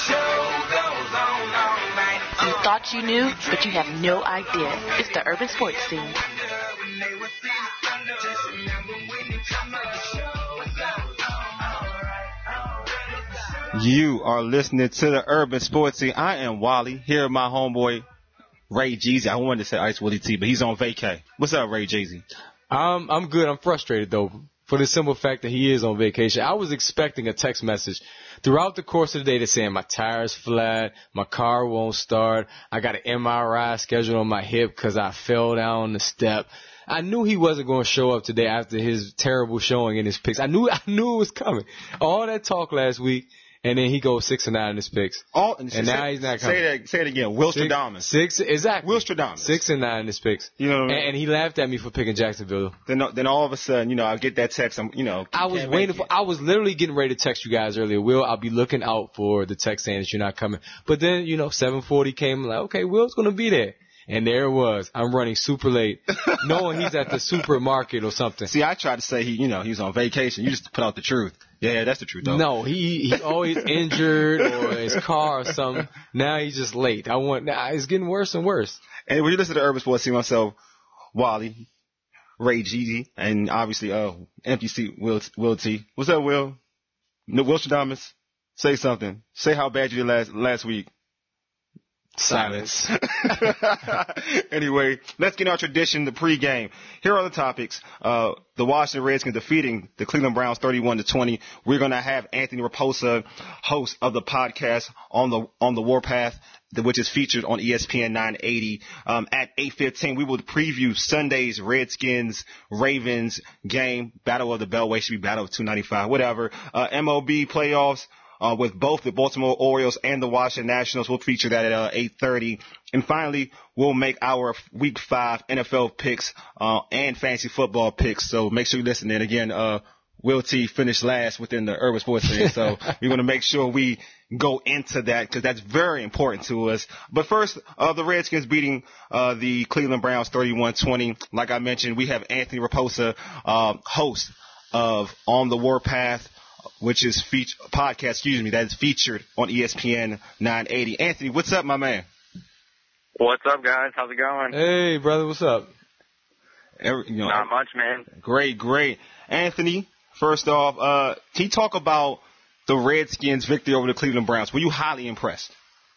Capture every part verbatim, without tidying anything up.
You thought you knew, but you have no idea. It's the Urban Sports Scene. You are listening to the Urban Sports Scene. I am Wally, here with my homeboy Ray Jeezy. I wanted to say Ice Willie T, but he's on vacay. What's up, Ray Jeezy? I'm I'm good. I'm frustrated though, for the simple fact that he is on vacation. I was expecting a text message throughout the course of the day that's saying my tire's flat, my car won't start, I got an M R I scheduled on my hip because I fell down the step. I knew he wasn't going to show up today after his terrible showing in his picks. I knew I knew it was coming. All that talk last week. And then he goes six and nine in his picks. All, and and say, now he's not coming. Say that, say it again. Will six, Stradamus. Six, exactly. Will Stradamus. Six and nine in his picks. You know what I mean? And, and he laughed at me for picking Jacksonville. Then, then all of a sudden, you know, I get that text. I'm, you know, I was waiting for. I was literally getting ready to text you guys earlier. Will, I'll be looking out for the text saying that you're not coming. But then, you know, seven forty came. I'm like, okay, Will's gonna be there. And there it was. I'm running super late, knowing he's at the supermarket or something. See, I tried to say he, you know, he was on vacation. You just put out the truth. Yeah, that's the truth, though. No, he he's always injured or his car or something. Now he's just late. I want. Now it's getting worse and worse. And when you listen to Urban Sports, see myself, Wally, Ray Jeezy, and obviously uh empty seat Will Will T. What's up, Will? No, Will Stradamus, say something. Say how bad you did last last week. Silence. Anyway, let's get our tradition, the pregame. Here are the topics. Uh, the Washington Redskins defeating the Cleveland Browns thirty-one to twenty. We're going to have Anthony Raposa, host of the podcast on the on the Warpath, which is featured on E S P N nine eighty. Um, at eight fifteen, we will preview Sunday's Redskins Ravens game, Battle of the Beltway, should be Battle of two ninety-five, whatever. Uh, M L B playoffs. Uh, with both the Baltimore Orioles and the Washington Nationals. We'll feature that at uh, eight thirty. And finally, we'll make our week five N F L picks uh, and fantasy football picks. So make sure you listen. And again, uh, Will T finished last within the Urban Sports Scene. So we want to make sure we go into that because that's very important to us. But first, uh, the Redskins beating uh, the Cleveland Browns thirty-one twenty. Like I mentioned, we have Anthony Raposa, uh, host of On the Warpath, which is feature podcast, excuse me, that is featured on E S P N nine eighty. Anthony, what's up, my man? What's up, guys? How's it going? Hey, brother, what's up? Every, you know, Not much, man. Great, great. Anthony, first off, uh, can you talk about the Redskins' victory over the Cleveland Browns? Were you highly impressed?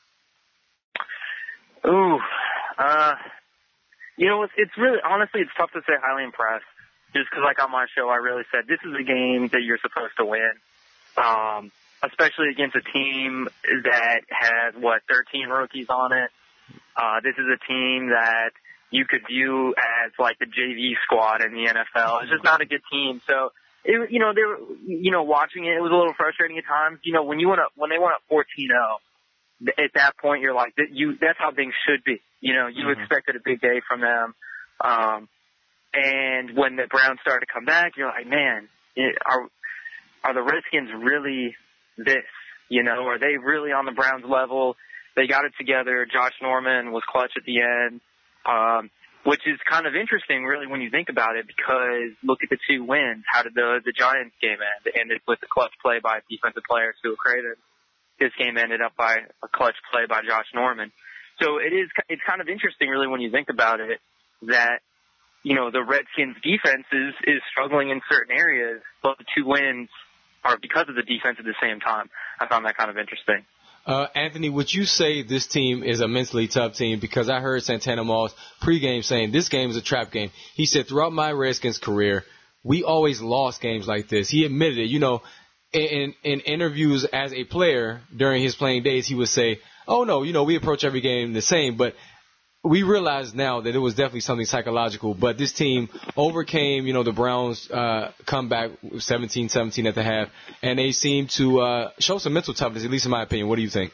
Ooh, uh, you know, it's, it's really, honestly, it's tough to say highly impressed. Just because, like, on my show, I really said this is a game that you're supposed to win, um, especially against a team that has, what, thirteen rookies on it. Uh, this is a team that you could view as, like, the J V squad in the N F L. It's just not a good team. So, it, you know, they were, you know, watching it, it was a little frustrating at times. You know, when you went up, when they went up fourteen oh, at that point, you're like, you, that's how things should be. You know, you mm-hmm. expected a big day from them. Um, And when the Browns started to come back, you're like, man, are are the Redskins really this? You know, are they really on the Browns level? They got it together. Josh Norman was clutch at the end, um, which is kind of interesting, really, when you think about it, because look at the two wins. How did the the Giants game end? It ended with a clutch play by defensive player Stuart Craven. This game ended up by a clutch play by Josh Norman. So it is it's kind of interesting, really, when you think about it, that you know, the Redskins defense is, is struggling in certain areas, but the two wins are because of the defense at the same time. I found that kind of interesting. Uh, Anthony, would you say this team is a mentally tough team? Because I heard Santana Moss pregame saying this game is a trap game. He said throughout my Redskins career, we always lost games like this. He admitted it. You know, in, in interviews as a player during his playing days, he would say, oh, no, you know, we approach every game the same, but we realize now that it was definitely something psychological, but this team overcame, you know, the Browns' uh, comeback seventeen seventeen at the half, and they seem to uh, show some mental toughness, at least in my opinion. What do you think?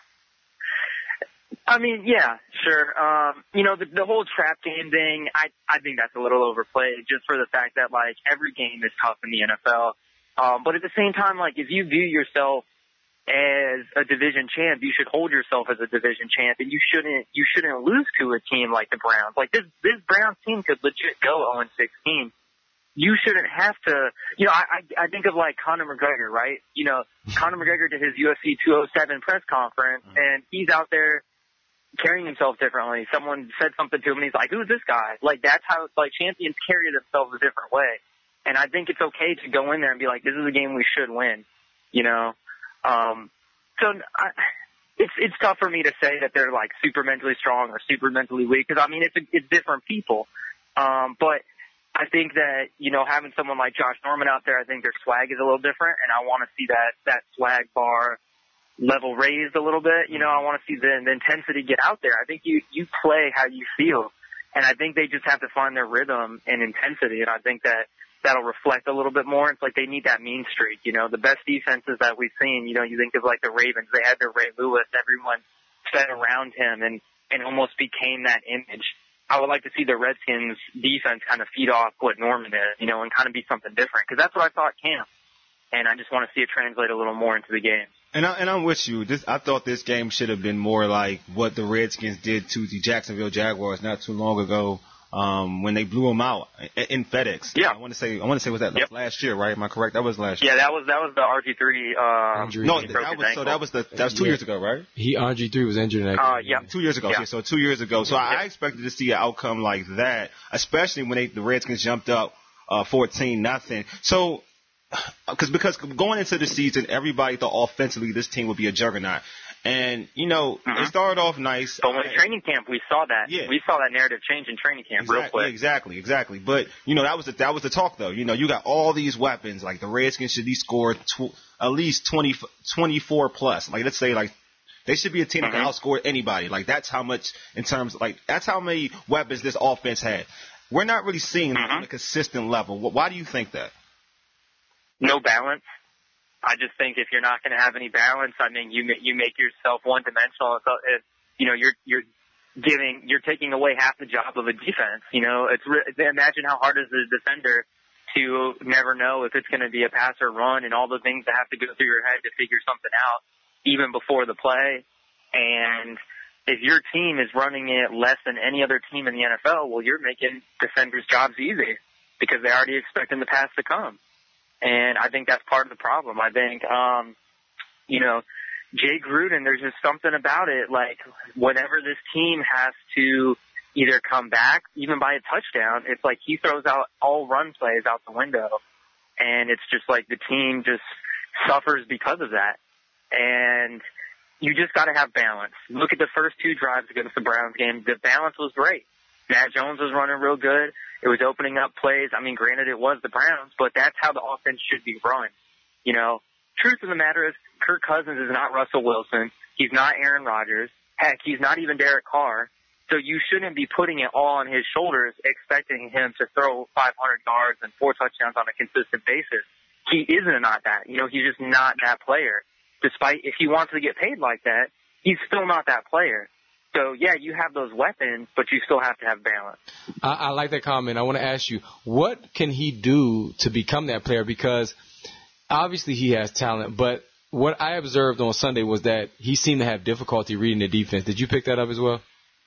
I mean, yeah, sure. Um, you know, the, the whole trap game thing, I, I think that's a little overplayed just for the fact that, like, every game is tough in the N F L. Um, but at the same time, like, if you view yourself as a division champ, you should hold yourself as a division champ, and you shouldn't you shouldn't lose to a team like the Browns. Like this this Browns team could legit go oh and sixteen. you shouldn't have to, you know, I, I, I think of like Conor McGregor, right? You know, Conor McGregor did his U F C two oh seven press conference, and he's out there carrying himself differently. Someone said something to him, and he's like, who's this guy? Like, that's how, like, champions carry themselves a different way. And I think it's okay to go in there and be like, this is a game we should win, you know? Um, so I, it's, it's tough for me to say that they're like super mentally strong or super mentally weak, because I mean, it's, a, it's different people. Um, but I think that, you know, having someone like Josh Norman out there, I think their swag is a little different, and I want to see that, that swag bar level raised a little bit. You know, I want to see the, the intensity get out there. I think you, you play how you feel, and I think they just have to find their rhythm and intensity, and I think that that'll reflect a little bit more. It's like they need that mean streak. You know, the best defenses that we've seen, you know, you think of like the Ravens, they had their Ray Lewis, everyone fed around him and, and almost became that image. I would like to see the Redskins defense kind of feed off what Norman is, you know, and kind of be something different, because that's what I thought camp. And I just want to see it translate a little more into the game. And, I, and I'm with you. This, I thought this game should have been more like what the Redskins did to the Jacksonville Jaguars not too long ago, um, when they blew them out in, in FedEx. Yeah. I want to say, I want to say was that yep. last year, right? Am I correct? That was last year. Yeah, that was that was the R G three. Uh, no, that was so that was the that was two yeah. years ago, right? He R G three was injured in that game. Uh, yeah, two years ago. Yeah. Okay, so two years ago. So I, I expected to see an outcome like that, especially when they, the Redskins jumped up uh, fourteen nothing. So. Cause, because going into the season, everybody thought offensively this team would be a juggernaut. And, you know, mm-hmm. they started off nice. But in training camp, we saw that. Yeah. We saw that narrative change in training camp exactly, real quick. Exactly, exactly. But, you know, that was the, that was the talk, though. You know, you got all these weapons. Like, the Redskins should be scored tw- at least twenty, twenty-four plus. Like, let's say, like, they should be a team that mm-hmm. can outscore anybody. Like, that's how much, in terms, like, that's how many weapons this offense had. We're not really seeing that mm-hmm. on a consistent level. Why do you think that? No balance. I just think if you're not going to have any balance, I mean, you you make yourself one dimensional. So if, you know, you're you're giving, you're taking away half the job of a defense. You know, it's re- imagine how hard is the defender to never know if it's going to be a pass or run, and all the things that have to go through your head to figure something out even before the play. And if your team is running it less than any other team in the N F L, well, you're making defenders' jobs easy because they're already expecting the pass to come. And I think that's part of the problem. I think, um, you know, Jay Gruden, there's just something about it. Like, whenever this team has to either come back, even by a touchdown, it's like he throws out all run plays out the window. And it's just like the team just suffers because of that. And you just got to have balance. Look at the first two drives against the Browns game. The balance was great. Matt Jones was running real good. It was opening up plays. I mean, granted, it was the Browns, but that's how the offense should be run. You know, truth of the matter is Kirk Cousins is not Russell Wilson. He's not Aaron Rodgers. Heck, he's not even Derek Carr. So you shouldn't be putting it all on his shoulders, expecting him to throw five hundred yards and four touchdowns on a consistent basis. He isn't not that. You know, he's just not that player. Despite if he wants to get paid like that, he's still not that player. So, yeah, you have those weapons, but you still have to have balance. I, I like that comment. I want to ask you, what can he do to become that player? Because obviously he has talent, but what I observed on Sunday was that he seemed to have difficulty reading the defense. Did you pick that up as well?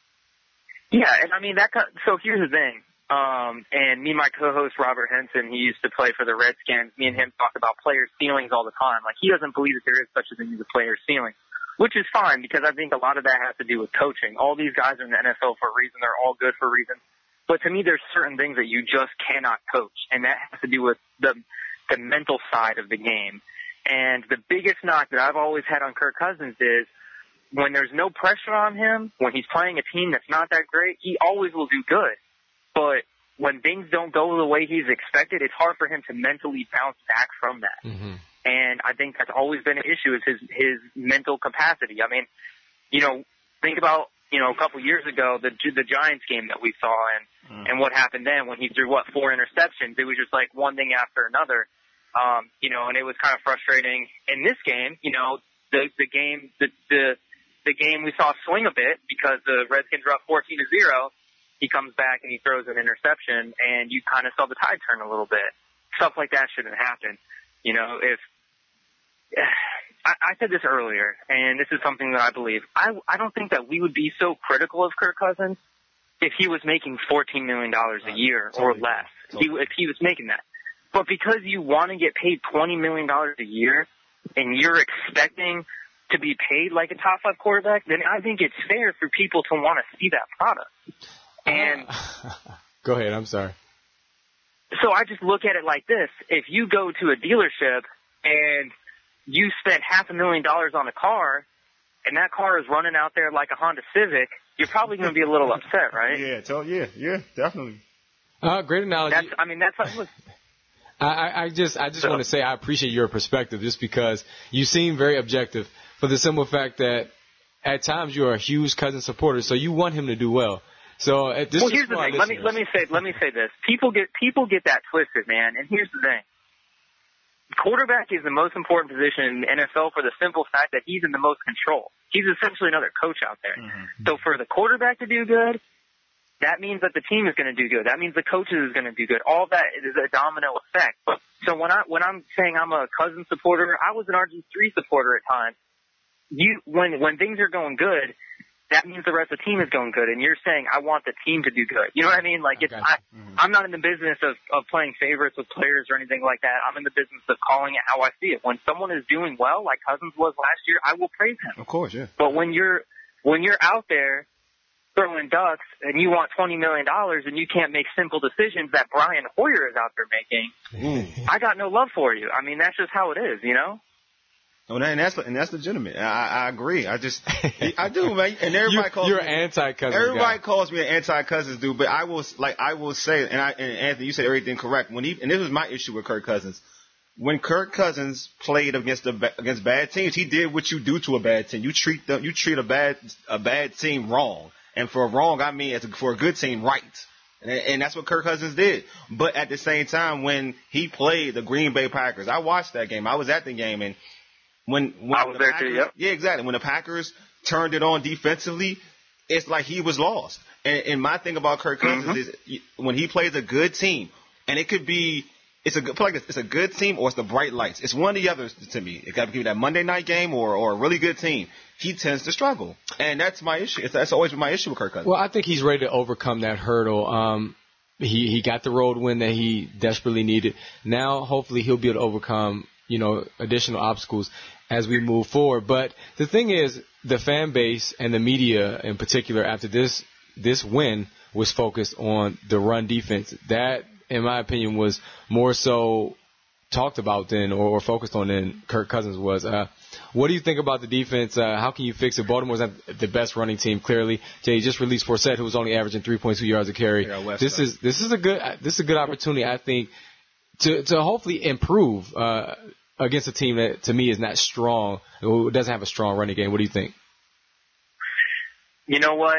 Yeah, and I mean, that. So here's the thing. Um, and me and my co-host, Robert Henson, he used to play for the Redskins. Me and him talk about players' ceilings all the time. Like, he doesn't believe that there is such a thing as a player's ceiling. Which is fine, because I think a lot of that has to do with coaching. All these guys are in the N F L for a reason. They're all good for a reason. But to me, there's certain things that you just cannot coach, and that has to do with the the mental side of the game. And the biggest knock that I've always had on Kirk Cousins is when there's no pressure on him, when he's playing a team that's not that great, he always will do good. But when things don't go the way he's expected, it's hard for him to mentally bounce back from that. Mm-hmm. And I think that's always been an issue, is his, his mental capacity. I mean, you know, think about, you know, a couple years ago, the the Giants game that we saw, and, mm. and what happened then when he threw, what, four interceptions. It was just like one thing after another, um, you know, and it was kind of frustrating. In this game, you know, the, the game, the, the, the game we saw swing a bit because the Redskins were up fourteen to zero. He comes back and he throws an interception, and you kind of saw the tide turn a little bit. Stuff like that shouldn't happen. You know, if I, I said this earlier, and this is something that I believe, I, I don't think that we would be so critical of Kirk Cousins if he was making fourteen million dollars a year or less. Totally. He, if he was making that. But because you want to get paid twenty million dollars a year and you're expecting to be paid like a top five quarterback, then I think it's fair for people to want to see that product. And go ahead. I'm sorry. So I just look at it like this. If you go to a dealership and you spend half a million dollars on a car and that car is running out there like a Honda Civic, you're probably going to be a little upset, right? Yeah, tell, yeah, yeah, definitely. Uh, great analogy. That's, I mean, that's what, I, I just, I just so, want to say I appreciate your perspective just because you seem very objective for the simple fact that at times you are a huge Cousins supporter, so you want him to do well. So at this well, here's the thing. Let me let me say let me say this. People get people get that twisted, man. And here's the thing. Quarterback is the most important position in the N F L for the simple fact that he's in the most control. He's essentially another coach out there. Mm-hmm. So for the quarterback to do good, that means that the team is going to do good. That means the coaches is going to do good. All that is a domino effect. So when I when I'm saying I'm a Cousins supporter, I was an R G three supporter at times. You when when things are going good, that means the rest of the team is going good, and you're saying I want the team to do good. You know what I mean? Like it's, I, mm-hmm. I'm not in the business of, of playing favorites with players or anything like that. I'm in the business of calling it how I see it. When someone is doing well, like Cousins was last year, I will praise him. Of course, yeah. But when you're when you're out there throwing ducks and you want twenty million dollars and you can't make simple decisions that Brian Hoyer is out there making, mm. I got no love for you. I mean, that's just how it is, you know? Oh, and that's and that's legitimate. I, I agree. I just I do, man. And everybody you, calls you're me an anti-Cousins. Everybody guy. calls me an anti-Cousins dude, but I will like I will say, and I and Anthony, you said everything correct. When he and this was my issue with Kirk Cousins. When Kirk Cousins played against the against bad teams, he did what you do to a bad team. You treat them, you treat a bad a bad team wrong, and for wrong I mean as a, for a good team right. And, and that's what Kirk Cousins did. But at the same time, when he played the Green Bay Packers, I watched that game. I was at the game, and When, when I was the there Packers, too, yep. Yeah, exactly. When the Packers turned it on defensively, it's like he was lost. And, and my thing about Kirk Cousins mm-hmm. is when he plays a good team, and it could be, it's a good, like it's a good team or it's the bright lights. It's one or the other to me. It got to be that Monday night game or, or a really good team. He tends to struggle, and that's my issue. It's, that's always been my issue with Kirk Cousins. Well, I think he's ready to overcome that hurdle. Um, he he got the road win that he desperately needed. Now, hopefully, he'll be able to overcome, you know, additional obstacles as we move forward. But the thing is, the fan base and the media in particular after this this win was focused on the run defense. That, in my opinion, was more so talked about than or, or focused on than Kirk Cousins was. Uh, what do you think about the defense? Uh, how can you fix it? Baltimore's not the best running team, clearly. Jay just released Forsett, who was only averaging three point two yards a carry. Yeah, this is this is a good this is a good opportunity, I think, to to hopefully improve uh, against a team that to me is not strong, who doesn't have a strong running game. What do you think? You know what?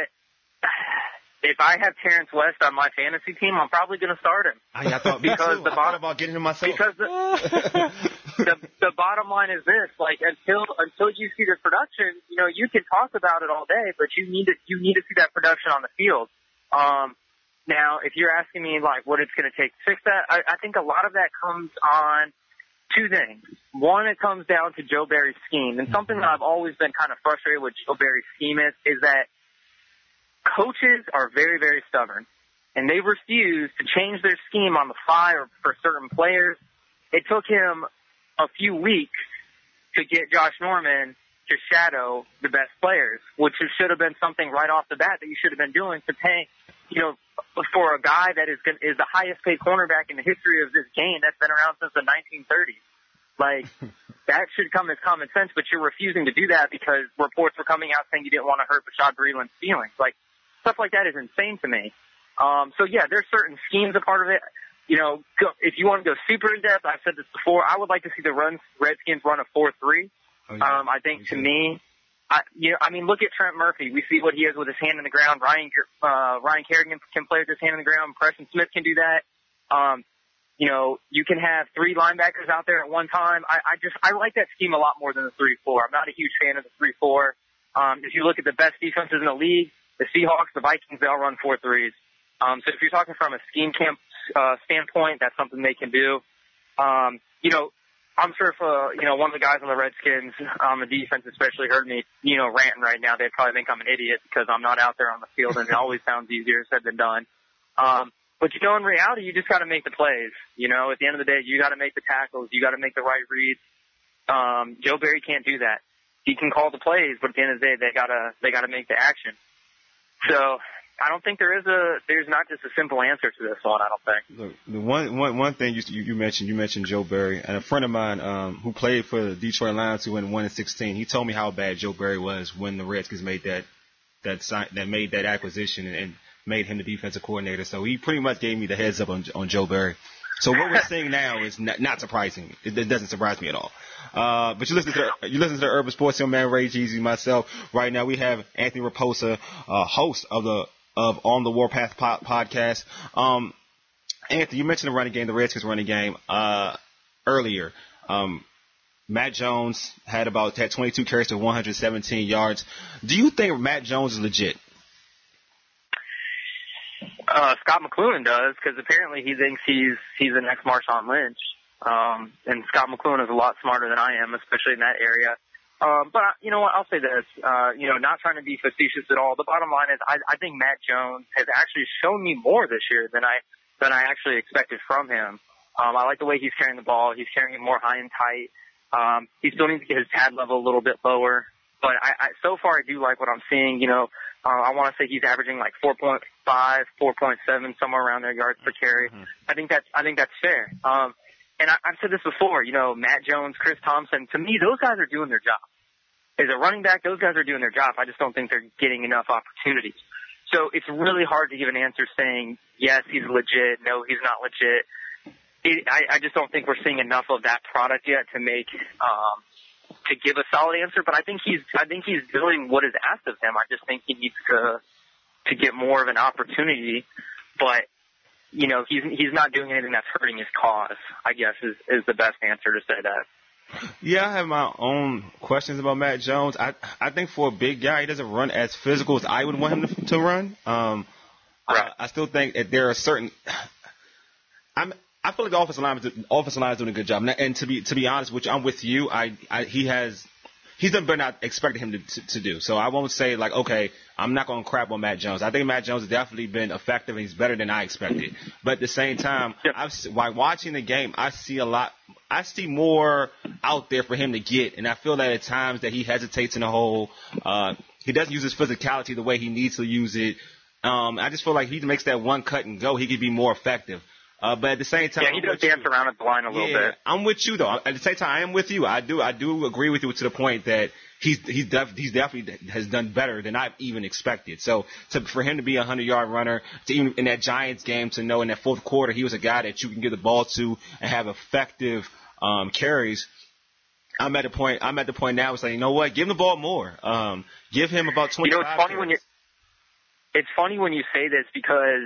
If I have Terrence West on my fantasy team, I'm probably going to start him. I, I thought because the bottom about getting him myself. Because the, the the bottom line is this: like until until you see the production, you know, you can talk about it all day, but you need to you need to see that production on the field. Um, now, if you're asking me like what it's going to take to fix that, I, I think a lot of that comes on two things. One, it comes down to Joe Barry's scheme, and something that I've always been kind of frustrated with Joe Barry's scheme is is that coaches are very, very stubborn, and they refuse to change their scheme on the fly or for certain players. It took him a few weeks to get Josh Norman to shadow the best players, which should have been something right off the bat that you should have been doing to pay, you know, for a guy that is is the highest paid cornerback in the history of this game that's been around since the nineteen thirties. Like, that should come as common sense, but you're refusing to do that because reports were coming out saying you didn't want to hurt Bashaud Breeland's feelings. Like, stuff like that is insane to me. Um, so, yeah, there's certain schemes a part of it. You know, go, if you want to go super in-depth, I've said this before, I would like to see the run, Redskins run a four three. Oh, yeah. um, I think, to me, I, you know, I mean, look at Trent Murphy. We see what he has with his hand in the ground. Ryan uh, Ryan Kerrigan can play with his hand in the ground. Preston Smith can do that. Um, you know, you can have three linebackers out there at one time. I, I just I like that scheme a lot more than the three four. I'm not a huge fan of the three four. Um, if you look at the best defenses in the league, the Seahawks, the Vikings, they all run four threes. Um, so if you're talking from a scheme camp uh, standpoint, that's something they can do. Um, you know, I'm sure if, uh, you know, one of the guys on the Redskins on the defense especially heard me, you know, ranting right now, they'd probably think I'm an idiot because I'm not out there on the field, and it always sounds easier said than done. Um, But, you know, in reality, you just got to make the plays. You know, at the end of the day, you got to make the tackles. You got to make the right reads. Um, Joe Barry can't do that. He can call the plays, but at the end of the day, they gotta they gotta make the action. So I don't think there is a there's not just a simple answer to this one. I don't think. Look, the one one one thing you you mentioned you mentioned Joe Barry, and a friend of mine um, who played for the Detroit Lions who went one and sixteen. He told me how bad Joe Barry was when the Redskins made that that sign, that made that acquisition and, and made him the defensive coordinator. So he pretty much gave me the heads up on on Joe Barry. So what we're seeing now is not, not surprising. It, it doesn't surprise me at all. Uh, but you listen to the, you listen to the Urban Sports, your man Ray Jeezy, myself. Right now we have Anthony Raposa, uh, host of the of On the Warpath po- podcast. Um, Anthony, you mentioned the running game, the Redskins running game uh, earlier. Um, Matt Jones had about had twenty-two carries to one hundred seventeen yards. Do you think Matt Jones is legit? Uh, Scott McCloughan does, because apparently he thinks he's he's the next Marshawn Lynch. Um, and Scott McCloughan is a lot smarter than I am, especially in that area. Um, but you know what? I'll say this. Uh, you know, not trying to be facetious at all. The bottom line is, I, I think Matt Jones has actually shown me more this year than I than I actually expected from him. Um, I like the way he's carrying the ball. He's carrying it more high and tight. Um, he still needs to get his pad level a little bit lower. But I, I so far I do like what I'm seeing. You know, uh, I want to say he's averaging like four point five, four point seven, somewhere around there yards per carry. Mm-hmm. I think that's I think that's fair. Um, and I, I've said this before. You know, Matt Jones, Chris Thompson. To me, those guys are doing their job. As a running back, those guys are doing their job. I just don't think they're getting enough opportunities. So it's really hard to give an answer saying yes, he's legit. No, he's not legit. It, I, I just don't think we're seeing enough of that product yet to make. Um, to give a solid answer, but I think he's I think he's doing what is asked of him. I just think he needs to to get more of an opportunity, but you know, he's he's not doing anything that's hurting his cause, I guess is is the best answer to say that. Yeah, I have my own questions about Matt Jones. I I think for a big guy, he doesn't run as physical as I would want him to, to run. Um, right. I, I still think that there are certain I'm I feel like the offensive line, the offensive line is doing a good job. And to be to be honest with you, I'm with you. I, I he has he's done better than I expected him to, to to do. So I won't say like, okay, I'm not going to crap on Matt Jones. I think Matt Jones has definitely been effective and he's better than I expected. But at the same time, I've, while watching the game, I see a lot. I see more out there for him to get, and I feel that at times that he hesitates in the hole. Uh, he doesn't use his physicality the way he needs to use it. Um, I just feel like if he makes that one cut and go, he could be more effective. Uh, but at the same time, yeah, he does dance you. around at the line a little yeah, bit. I'm with you though. At the same time, I am with you. I do, I do agree with you to the point that he's he's, def- he's definitely has done better than I've even expected. So to, for him to be a hundred yard runner, to even in that Giants game, to know in that fourth quarter he was a guy that you can give the ball to and have effective um, carries. I'm at the point. I'm at the point now. It's like, you know what? Give him the ball more. Um, give him about twenty-five. You know, it's funny carries. when you. It's funny when you say this because.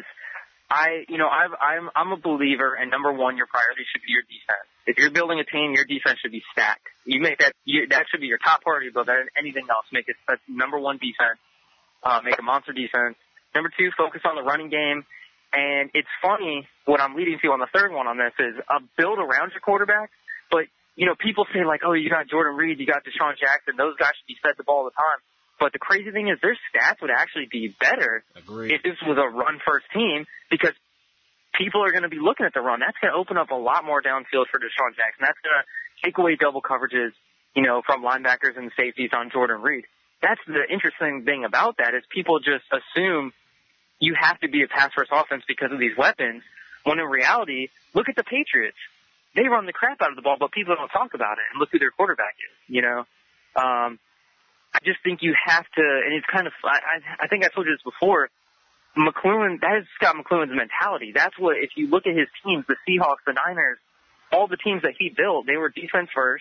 I, you know, I've, I'm, I'm a believer, and number one, your priority should be your defense. If you're building a team, your defense should be stacked. You make that, you, that should be your top priority, but better than anything else. Make it a number one defense. Uh, make a monster defense. Number two, focus on the running game. And it's funny, what I'm leading to on the third one on this is uh, build around your quarterback. But, you know, people say like, oh, you got Jordan Reed, you got Deshaun Jackson, those guys should be fed the ball all the time. But the crazy thing is their stats would actually be better Agreed. if this was a run-first team because people are going to be looking at the run. That's going to open up a lot more downfield for Deshaun Jackson. That's going to take away double coverages, you know, from linebackers and safeties on Jordan Reed. That's the interesting thing about that is people just assume you have to be a pass-first offense because of these weapons, when in reality, look at the Patriots. They run the crap out of the ball, but people don't talk about it. And look who their quarterback is, you know. Um, I just think you have to, and it's kind of, I, I think I told you this before, McCloughan, that is Scott McCloughan's mentality. That's what, if you look at his teams, the Seahawks, the Niners, all the teams that he built, they were defense first.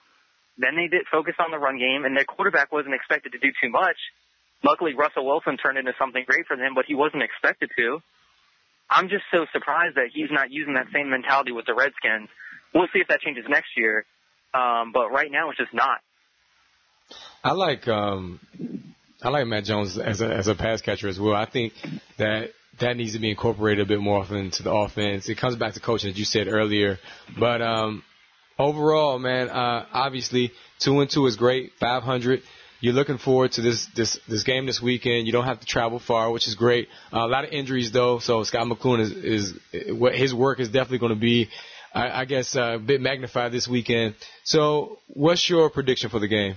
Then they did focus on the run game, and their quarterback wasn't expected to do too much. Luckily, Russell Wilson turned into something great for them, but he wasn't expected to. I'm just so surprised that he's not using that same mentality with the Redskins. We'll see if that changes next year, um, but right now it's just not. I like um, I like Matt Jones as a as a pass catcher as well. I think that that needs to be incorporated a bit more often into the offense. It comes back to coaching, as you said earlier. But um, overall, man, uh, obviously two and two is great. five hundred. You're looking forward to this this this game this weekend. You don't have to travel far, which is great. Uh, a lot of injuries though, so Scott McCloughan is is what his work is definitely going to be, I, I guess, uh, a bit magnified this weekend. So, what's your prediction for the game?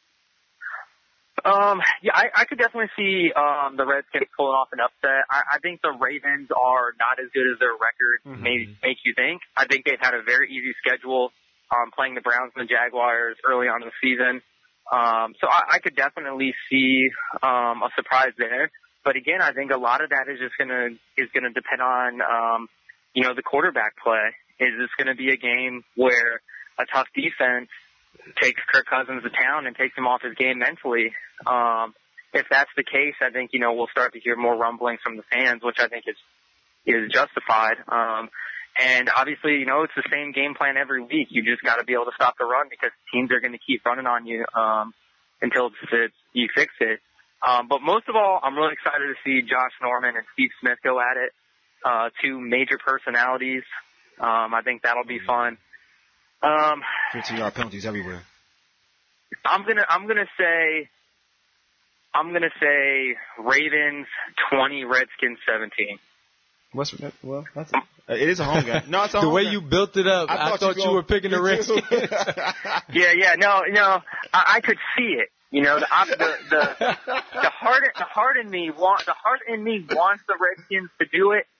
Um, yeah, I, I could definitely see um, the Redskins pulling off an upset. I, I think the Ravens are not as good as their record mm-hmm. may make you think. I think they've had a very easy schedule um, playing the Browns and the Jaguars early on in the season. Um, so I, I could definitely see um, a surprise there. But again, I think a lot of that is just gonna is gonna depend on um, you know the quarterback play. Is this going to be a game where a tough defense takes Kirk Cousins to town and takes him off his game mentally? Um, if that's the case, I think, you know, we'll start to hear more rumblings from the fans, which I think is, is justified. Um, and obviously, you know, it's the same game plan every week. You just got to be able to stop the run because teams are going to keep running on you, um, until it's, you fix it. Um, but most of all, I'm really excited to see Josh Norman and Steve Smith go at it. Uh, two major personalities. Um, I think that'll be fun. Um, fifteen-yard penalties everywhere. I'm gonna, I'm gonna say, I'm gonna say Ravens twenty, Redskins seventeen. What's well? That's a, it is a home game. No, it's a the home way game. you built it up. I thought, I thought you, you were picking the Redskins. yeah, yeah, no, no, I, I could see it. You know, the the the, the heart the heart in me want the heart in me wants the Redskins to do it,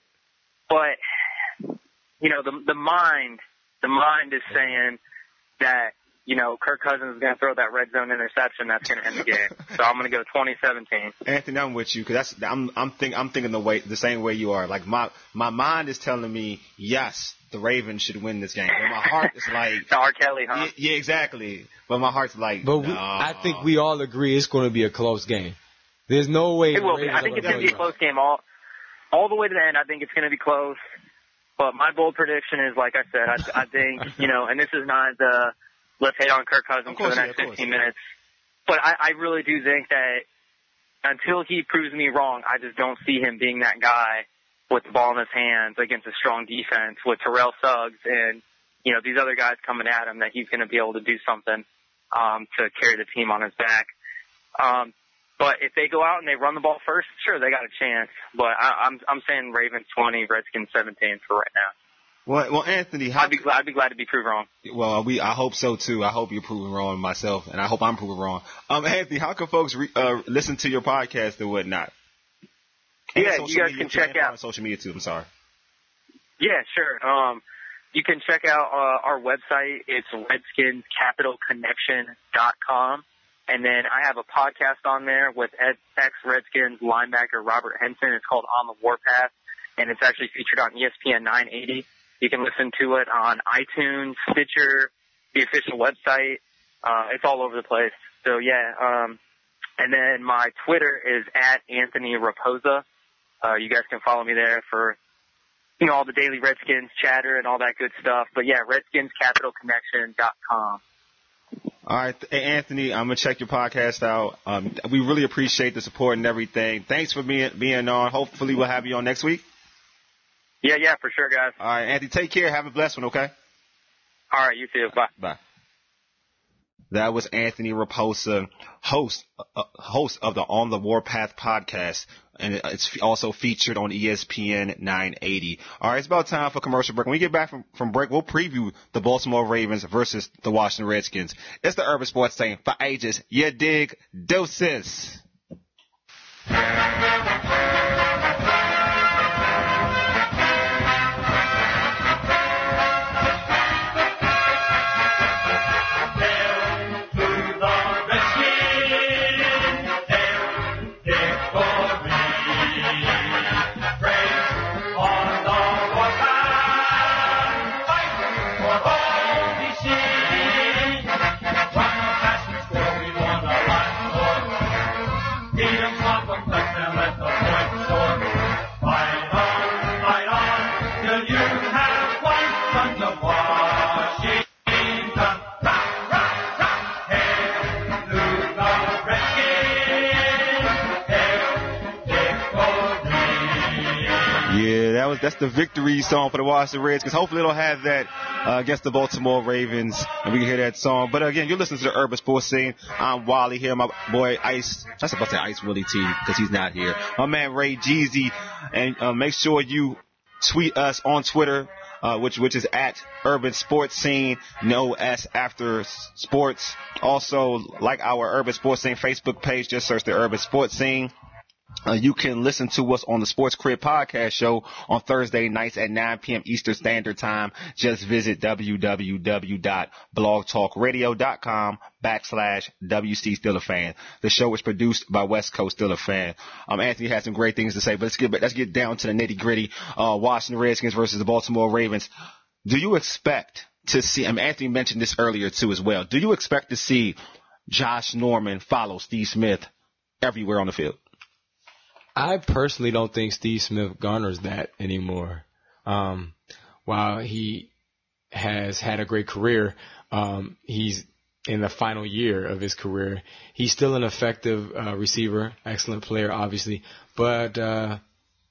but you know, the the mind. The mind is saying that, you know, Kirk Cousins is going to throw that red zone interception that's going to end the game. So I'm going to go twenty seventeen. Anthony, I'm with you because that's I'm I'm think I'm thinking the way the same way you are. Like my my mind is telling me yes, the Ravens should win this game, but my heart is like the R. Kelly, huh? Yeah, yeah, exactly. But my heart's like, but we, no. I think we all agree it's going to be a close game. There's no way. It will be. I think it's going to be a close game all all the way to the end. I think it's going to be close. But my bold prediction is, like I said, I, I think, you know, and this is not the let's hate on Kirk Cousins for the next yeah, fifteen minutes. But I, I really do think that until he proves me wrong, I just don't see him being that guy with the ball in his hands against a strong defense with Terrell Suggs and, you know, these other guys coming at him, that he's going to be able to do something um, to carry the team on his back. Um, But if they go out and they run the ball first, sure, they got a chance. But I, I'm I'm saying Ravens twenty, Redskins seventeen for right now. Well, well, Anthony, how, I'd be glad. I'd be glad to be proved wrong. Well, we I hope so too. I hope you're proven wrong myself, and I hope I'm proven wrong. Um, Anthony, how can folks re, uh, listen to your podcast and whatnot? And yeah, you guys can check out on social media too. I'm sorry. Yeah, sure. Um, you can check out uh, our website. It's redskins capital connection dot com. And then I have a podcast on there with ex-Redskins linebacker Robert Henson. It's called On the Warpath, and it's actually featured on E S P N nine eighty. You can listen to it on iTunes, Stitcher, the official website. Uh, it's all over the place. So, yeah. Um, and then my Twitter is at Anthony Raposa. Uh, you guys can follow me there for, you know, all the daily Redskins chatter and all that good stuff. But, yeah, redskins capital connection dot com. All right, hey, Anthony, I'm gonna check your podcast out. Um, we really appreciate the support and everything. Thanks for being being on. Hopefully, we'll have you on next week. Yeah, yeah, for sure, guys. All right, Anthony, take care. Have a blessed one, okay? All right, you too. Bye. Bye. That was Anthony Raposa, host uh, host of the On the Warpath podcast, and it's also featured on E S P N nine eighty. All right, it's about time for commercial break. When we get back from, from break, we'll preview the Baltimore Ravens versus the Washington Redskins. It's the Urban Sports Thing for ages. You dig? Doses. That's the victory song for the Washington Redskins. Hopefully it'll have that uh, against the Baltimore Ravens, and we can hear that song. But again, you're listening to the Urban Sports Scene. I'm Wally here, my boy Ice. I was about to say Ice Willie T because he's not here. My man Ray Jeezy, and uh, make sure you tweet us on Twitter, uh, which which is at Urban Sports Scene, no S after sports. Also, like our Urban Sports Scene Facebook page, just search the Urban Sports Scene. Uh, you can listen to us on the Sports Crib podcast show on Thursday nights at nine p.m. Eastern Standard Time. Just visit www.blogtalkradio.com backslash WC Steeler Fan. The show is produced by West Coast Steeler Fan. Um, Anthony has some great things to say, but let's get let's get down to the nitty gritty. Uh, Washington Redskins versus the Baltimore Ravens. Do you expect to see? I mean, Anthony mentioned this earlier too as well. Do you expect to see Josh Norman follow Steve Smith everywhere on the field? I personally don't think Steve Smith garners that anymore. Um, while he has had a great career, um, he's in the final year of his career. He's still an effective uh, receiver, excellent player, obviously. But uh,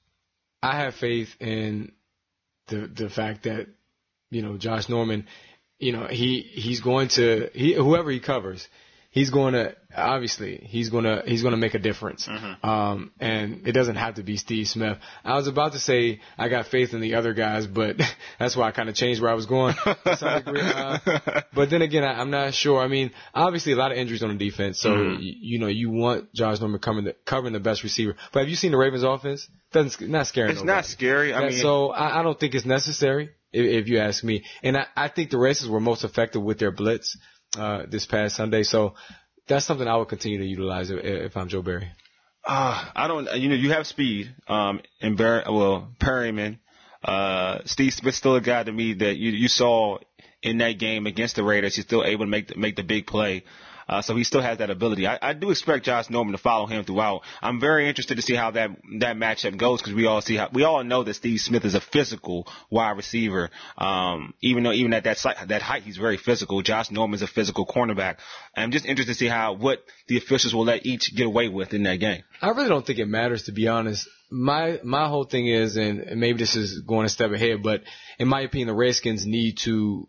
I have faith in the the fact that, you know, Josh Norman, you know, he he's going to he, whoever he covers. He's going to obviously he's going to he's going to make a difference, mm-hmm. um, and it doesn't have to be Steve Smith. I was about to say I got faith in the other guys, but that's why I kind of changed where I was going to some degree. Uh, but then again, I, I'm not sure. I mean, obviously a lot of injuries on the defense, so mm-hmm. you, you know you want Josh Norman covering the, covering the best receiver. But have you seen the Ravens' offense? Doesn't not scary. It's nobody. not scary. I yeah, mean, so I, I don't think it's necessary if, if you ask me. And I, I think the Redskins were most effective with their blitz uh, this past Sunday. So that's something I would continue to utilize if, if I'm Joe Barry. Uh, I don't, you know, you have speed, um, in Barry, well, Perryman, uh, Steve Smith's still a guy to me that you, you saw in that game against the Raiders. He's still able to make the, make the big play. Uh, so he still has that ability. I, I do expect Josh Norman to follow him throughout. I'm very interested to see how that that matchup goes because we all see how we all know that Steve Smith is a physical wide receiver. Um, even though even at that that height he's very physical. Josh Norman's a physical cornerback. I'm just interested to see how what the officials will let each get away with in that game. I really don't think it matters, to be honest. My my whole thing is, and maybe this is going a step ahead, but in my opinion, the Redskins need to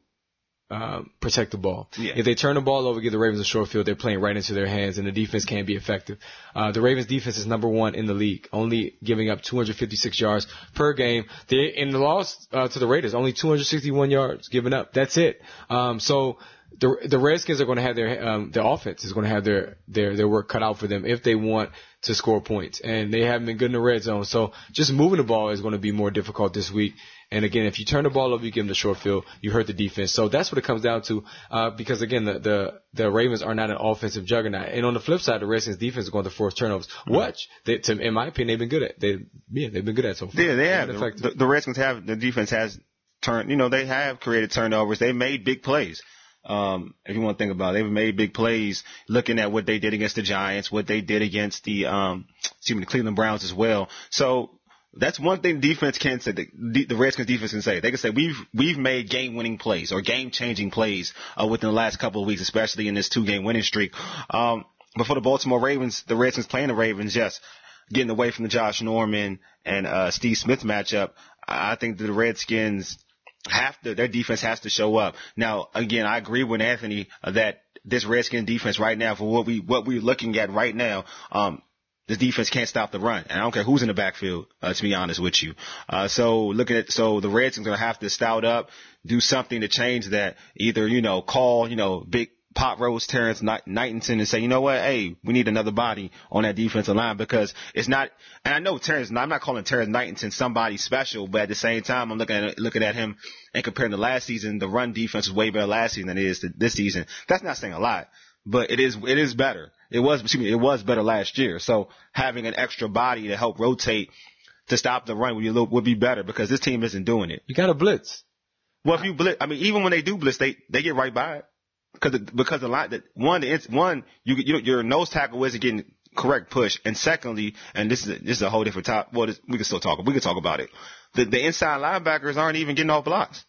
Uh, protect the ball. Yeah. If they turn the ball over, give the Ravens a short field, they're playing right into their hands, and the defense can't be effective. Uh, the Ravens defense is number one in the league, only giving up two hundred fifty-six yards per game. They, in the loss uh, to the Raiders, only two hundred sixty-one yards given up. That's it. Um, so the the Redskins are going to have their um, their offense is going to have their their their work cut out for them if they want to score points, and they haven't been good in the red zone. So just moving the ball is going to be more difficult this week. And again, if you turn the ball over, you give them the short field, you hurt the defense. So that's what it comes down to, uh, because again, the, the, the Ravens are not an offensive juggernaut. And on the flip side, the Redskins defense is going to force turnovers. Mm-hmm. Watch. They, to, in my opinion, they've been good at, they, yeah, they've been good at so far. Yeah, they have. The, the Redskins have, the defense has turned, you know, they have created turnovers. They made big plays. Um, if you want to think about it, they've made big plays looking at what they did against the Giants, what they did against the, um, excuse me, the Cleveland Browns as well. So, that's one thing defense can say. The, the Redskins defense can say. They can say we've we've made game-winning plays or game-changing plays uh, within the last couple of weeks, especially in this two-game winning streak. Um, but for the Baltimore Ravens, the Redskins playing the Ravens, yes, getting away from the Josh Norman and uh, Steve Smith matchup. I think that the Redskins have to. Their defense has to show up. Now, again, I agree with Anthony uh, that this Redskins defense right now, for what we what we're looking at right now, um, the defense can't stop the run. And I don't care who's in the backfield, uh, to be honest with you. Uh, so looking at, so the Redskins are going to have to stout up, do something to change that. Either, you know, call, you know, big Pop Rose, Terrence Knighton and say, you know what? Hey, we need another body on that defensive line because it's not, and I know Terrence, I'm not calling Terrence Knighton somebody special, but at the same time, I'm looking at, looking at him and comparing to last season, the run defense was way better last season than it is this season. That's not saying a lot, but it is, it is better. It was, excuse me, it was better last year. So having an extra body to help rotate to stop the run would be, a little, would be better because this team isn't doing it. You got to blitz. Well, if you blitz, I mean, even when they do blitz, they, they get right by it. Because, the, because the line, that one, it's one, you, you, your nose tackle isn't getting correct push. And secondly, and this is, a, this is a whole different topic. Well, this, we can still talk, we can talk about it. The, the inside linebackers aren't even getting off blocks.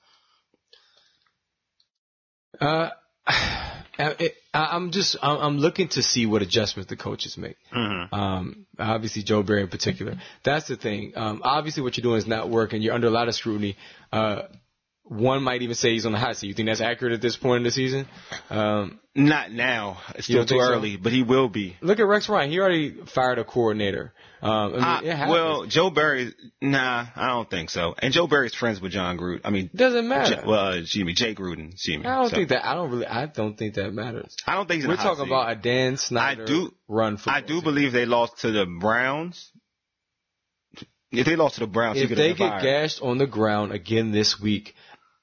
Uh, It, I'm just I'm looking to see what adjustments the coaches make. Mm-hmm. Um, obviously, Joe Barry in particular. That's the thing. Um, obviously, what you're doing is not working. You're under a lot of scrutiny. Uh, one might even say he's on the hot seat. You think that's accurate at this point in the season? Um, Not now. It's still too early, so? But he will be. Look at Rex Ryan. He already fired a coordinator. Um, I mean, I, it happens. Well, Joe Barry, nah, I don't think so. And Joe Barry's friends with John Gruden. I mean, doesn't matter. J- well, uh, excuse me, Jay Gruden. Excuse me. I don't so. think that. I don't really. I don't think that matters. I don't think he's We're in the hot talking seat. about a Dan Snyder I do, run. I do team. believe they lost to the Browns. If they lost to the Browns, if he they have been get fired. gashed on the ground again this week,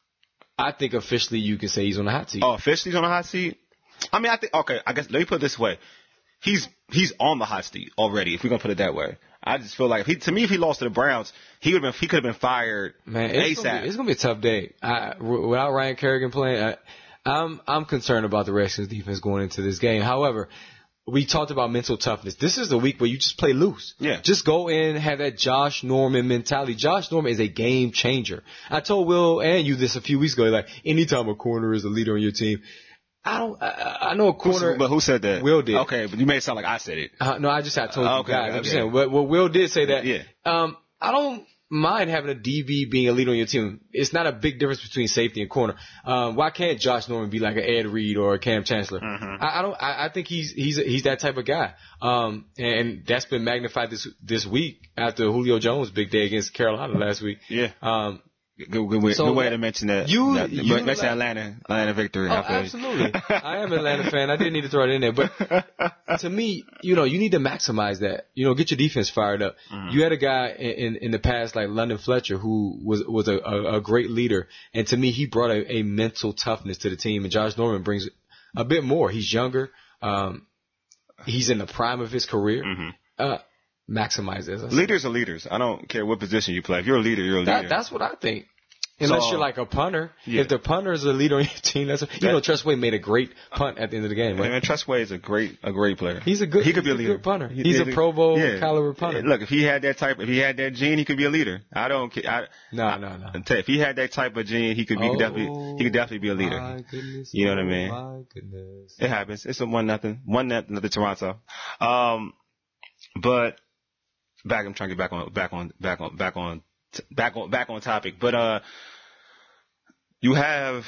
I think officially you can say he's on the hot seat. Oh, officially he's on the hot seat? I mean, I think, okay, I guess, let me put it this way. He's, he's on the hot seat already, if we're going to put it that way. I just feel like, if he, to me, if he lost to the Browns, he would have been, he could have been fired Man, it's ASAP. Gonna be, it's going to be a tough day. I, without Ryan Kerrigan playing, I, I'm, I'm concerned about the Redskins defense going into this game. However, we talked about mental toughness. This is the week where you just play loose. Yeah. Just go in, have that Josh Norman mentality. Josh Norman is a game changer. I told Will and you this a few weeks ago. Like, anytime a corner is a leader on your team, I don't, I, I know a corner. Who's, but who said that? Will did. Okay, but you made it sound like I said it. Uh, no, I just, I told you Okay, guys. I'm okay. just saying, what, what Will did say that. Yeah. Um, I don't mind having a D B being a leader on your team. It's not a big difference between safety and corner. Um, why can't Josh Norman be like an Ed Reed or a Cam Chancellor? Mm-hmm. I, I don't. I, I think he's he's he's that type of guy. Um, and that's been magnified this this week after Julio Jones' big day against Carolina last week. Yeah. Um, Good, good, way, So good way to mention that. you- that, you mention like- Atlanta, Atlanta victory. Oh, I feel you. absolutely. I am an Atlanta fan. I didn't need to throw it in there. But to me, you know, you need to maximize that. You know, get your defense fired up. Mm-hmm. You had a guy in, in, in the past like London Fletcher who was was a, a, a great leader. And to me, he brought a, a mental toughness to the team. And Josh Norman brings a bit more. He's younger. Um, he's in the prime of his career. Mm-hmm. Uh, maximize it. as I said. Leaders are leaders. I don't care what position you play. If you're a leader, you're a leader. That, that's what I think. Unless So, you're like a punter. yeah. If the punter is a leader on your team, that's a, you That- know, Trustway made a great punt at the end of the game. Right? Man, Trustway is a great, a great player. He's a good. He could be a he's leader. good punter. He- He's he's a Pro Bowl yeah. caliber punter. Look, if he had that type, if he had that gene, he could be a leader. I don't care. I, No, no, no. I tell you, if he had that type of gene, he could be Oh, definitely, he could definitely be a leader. My goodness. You know what I oh, mean? My goodness. It happens. It's a one nothing, one nothing to Toronto. Um, but back, I'm trying to get back on, back on, back on, back on, back on, back on topic. But uh, you have.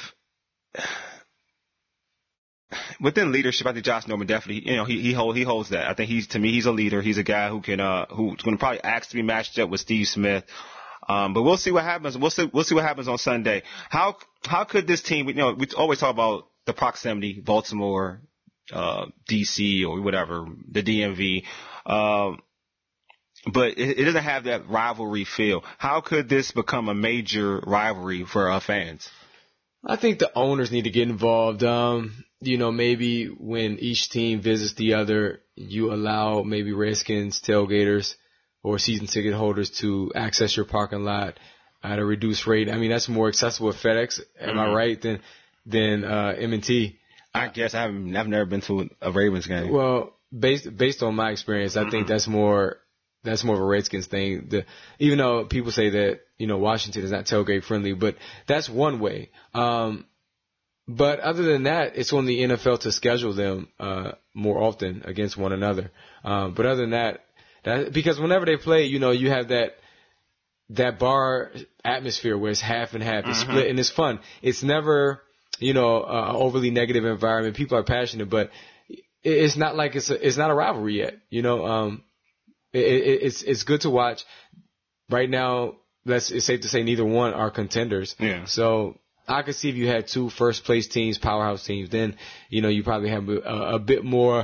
Within leadership, I think Josh Norman definitely, you know, he he hold, he holds that. I think he's, to me, he's a leader. He's a guy who can, uh, who's going to probably ask to be matched up with Steve Smith. Um, but we'll see what happens. We'll see, we'll see what happens on Sunday. How how could this team, you know, we always talk about the proximity, Baltimore, uh, D C or whatever, the D M V. Um, but it, it doesn't have that rivalry feel. How could this become a major rivalry for our fans? I think the owners need to get involved. Um, you know, maybe when each team visits the other, you allow maybe Redskins tailgaters or season ticket holders to access your parking lot at a reduced rate. I mean, that's more accessible with FedEx. Am Mm-hmm. I right? Than than uh, M and T. I guess I haven't, I've never been to a Ravens game. Well, based based on my experience, I think that's more that's more of a Redskins thing. The, even though people say that, you know, Washington is not tailgate friendly, but that's one way. Um, but other than that, it's on the N F L to schedule them uh, more often against one another. Um, but other than that, that, because whenever they play, you know, you have that that bar atmosphere where it's half and half, it's Mm-hmm. split, and it's fun. It's never, you know, an overly negative environment. People are passionate, but it, it's not like it's a, it's not a rivalry yet. You know, um, it, it, it's it's good to watch. Right now, let's it's safe to say neither one are contenders. Yeah. So I could see if you had two first place teams, powerhouse teams, then you know you probably have a, a bit more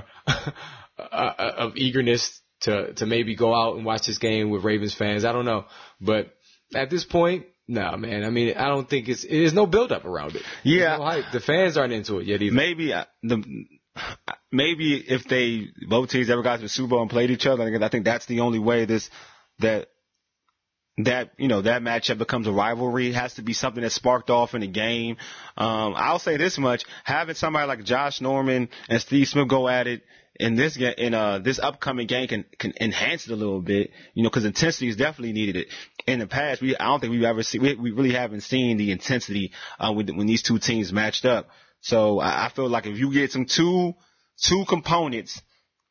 of eagerness to to maybe go out and watch this game with Ravens fans. I don't know, but at this point, no, man. I mean, I don't think it's there's no build up around it. There's Yeah. no hype. The fans aren't into it yet either. Maybe uh, the maybe if they both teams ever got to the Super Bowl and played each other, I think that's the only way this that that you know that matchup becomes a rivalry. It has to be something that's sparked off in the game. Um, I'll say this much: having somebody like Josh Norman and Steve Smith go at it in this ga- in uh this upcoming game can can enhance it a little bit. You know, because intensity is definitely needed. It in the past, we I don't think we've ever seen we, we really haven't seen the intensity uh, when when these two teams matched up. So I, I feel like if you get some two two components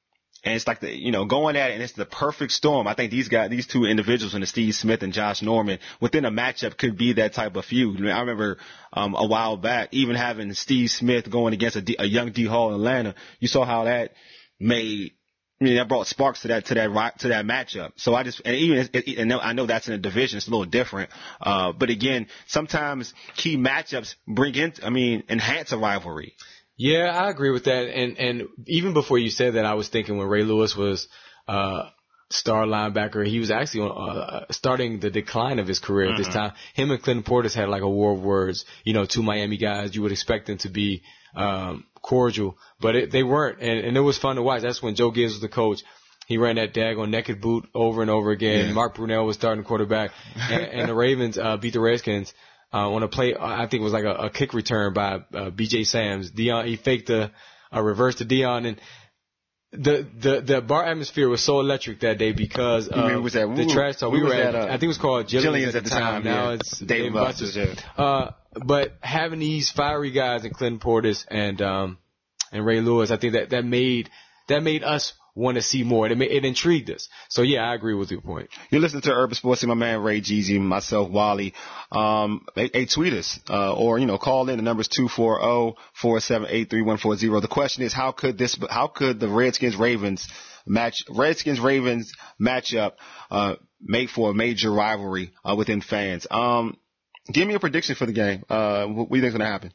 And it's like the, you know, going at it, and it's the perfect storm. I think these guys, these two individuals, in the Steve Smith and Josh Norman, within a matchup could be that type of feud. I, mean, I remember um, a while back, even having Steve Smith going against a, D, a young D Hall in Atlanta. You saw how that made. I mean, that brought sparks to that to that to that matchup. So I just, and even it, and I know that's in a division, it's a little different. Uh, but again, sometimes key matchups bring in, I mean, enhance a rivalry. Yeah, I agree with that. And and even before you said that, I was thinking when Ray Lewis was uh star linebacker, he was actually uh, starting the decline of his career at this Mm-hmm. time. Him and Clinton Portis had like a war of words. You know, two Miami guys. You would expect them to be um cordial, but it, they weren't. And, and it was fun to watch. That's when Joe Gibbs was the coach. He ran that daggone naked boot over and over again. Yeah. Mark Brunell was starting quarterback, and, and the Ravens uh, beat the Redskins. Uh, on a play, I think it was like a, a kick return by uh, B J Sams. Dion, he faked a, a reverse to Dion, and the the the bar atmosphere was so electric that day because of mean, was that, the we, trash talk. We, We was were at, at uh, I think it was called Jillian's, Jillian's at the time. Now yeah. it's Dave Dave and Buster's. Buster's. Yeah. Uh, but having these fiery guys and Clinton Portis and um and Ray Lewis, I think that that made that made us want to see more. It, made, it intrigued us. So yeah, I agree with your point. You're listening to Urban Sports, my man Ray Jeezy, myself, Wally. Um, hey, hey, tweet us, uh, or, you know, call in. The number's two four zero, four seven eight, three one four zero. The question is, how could this, how could the Redskins Ravens match, Redskins Ravens matchup, uh, make for a major rivalry, uh, within fans? Um, give me a prediction for the game. Uh, what do you think's going to happen?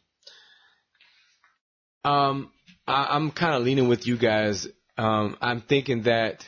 Um, I, I'm kind of leaning with you guys. Um, I'm thinking that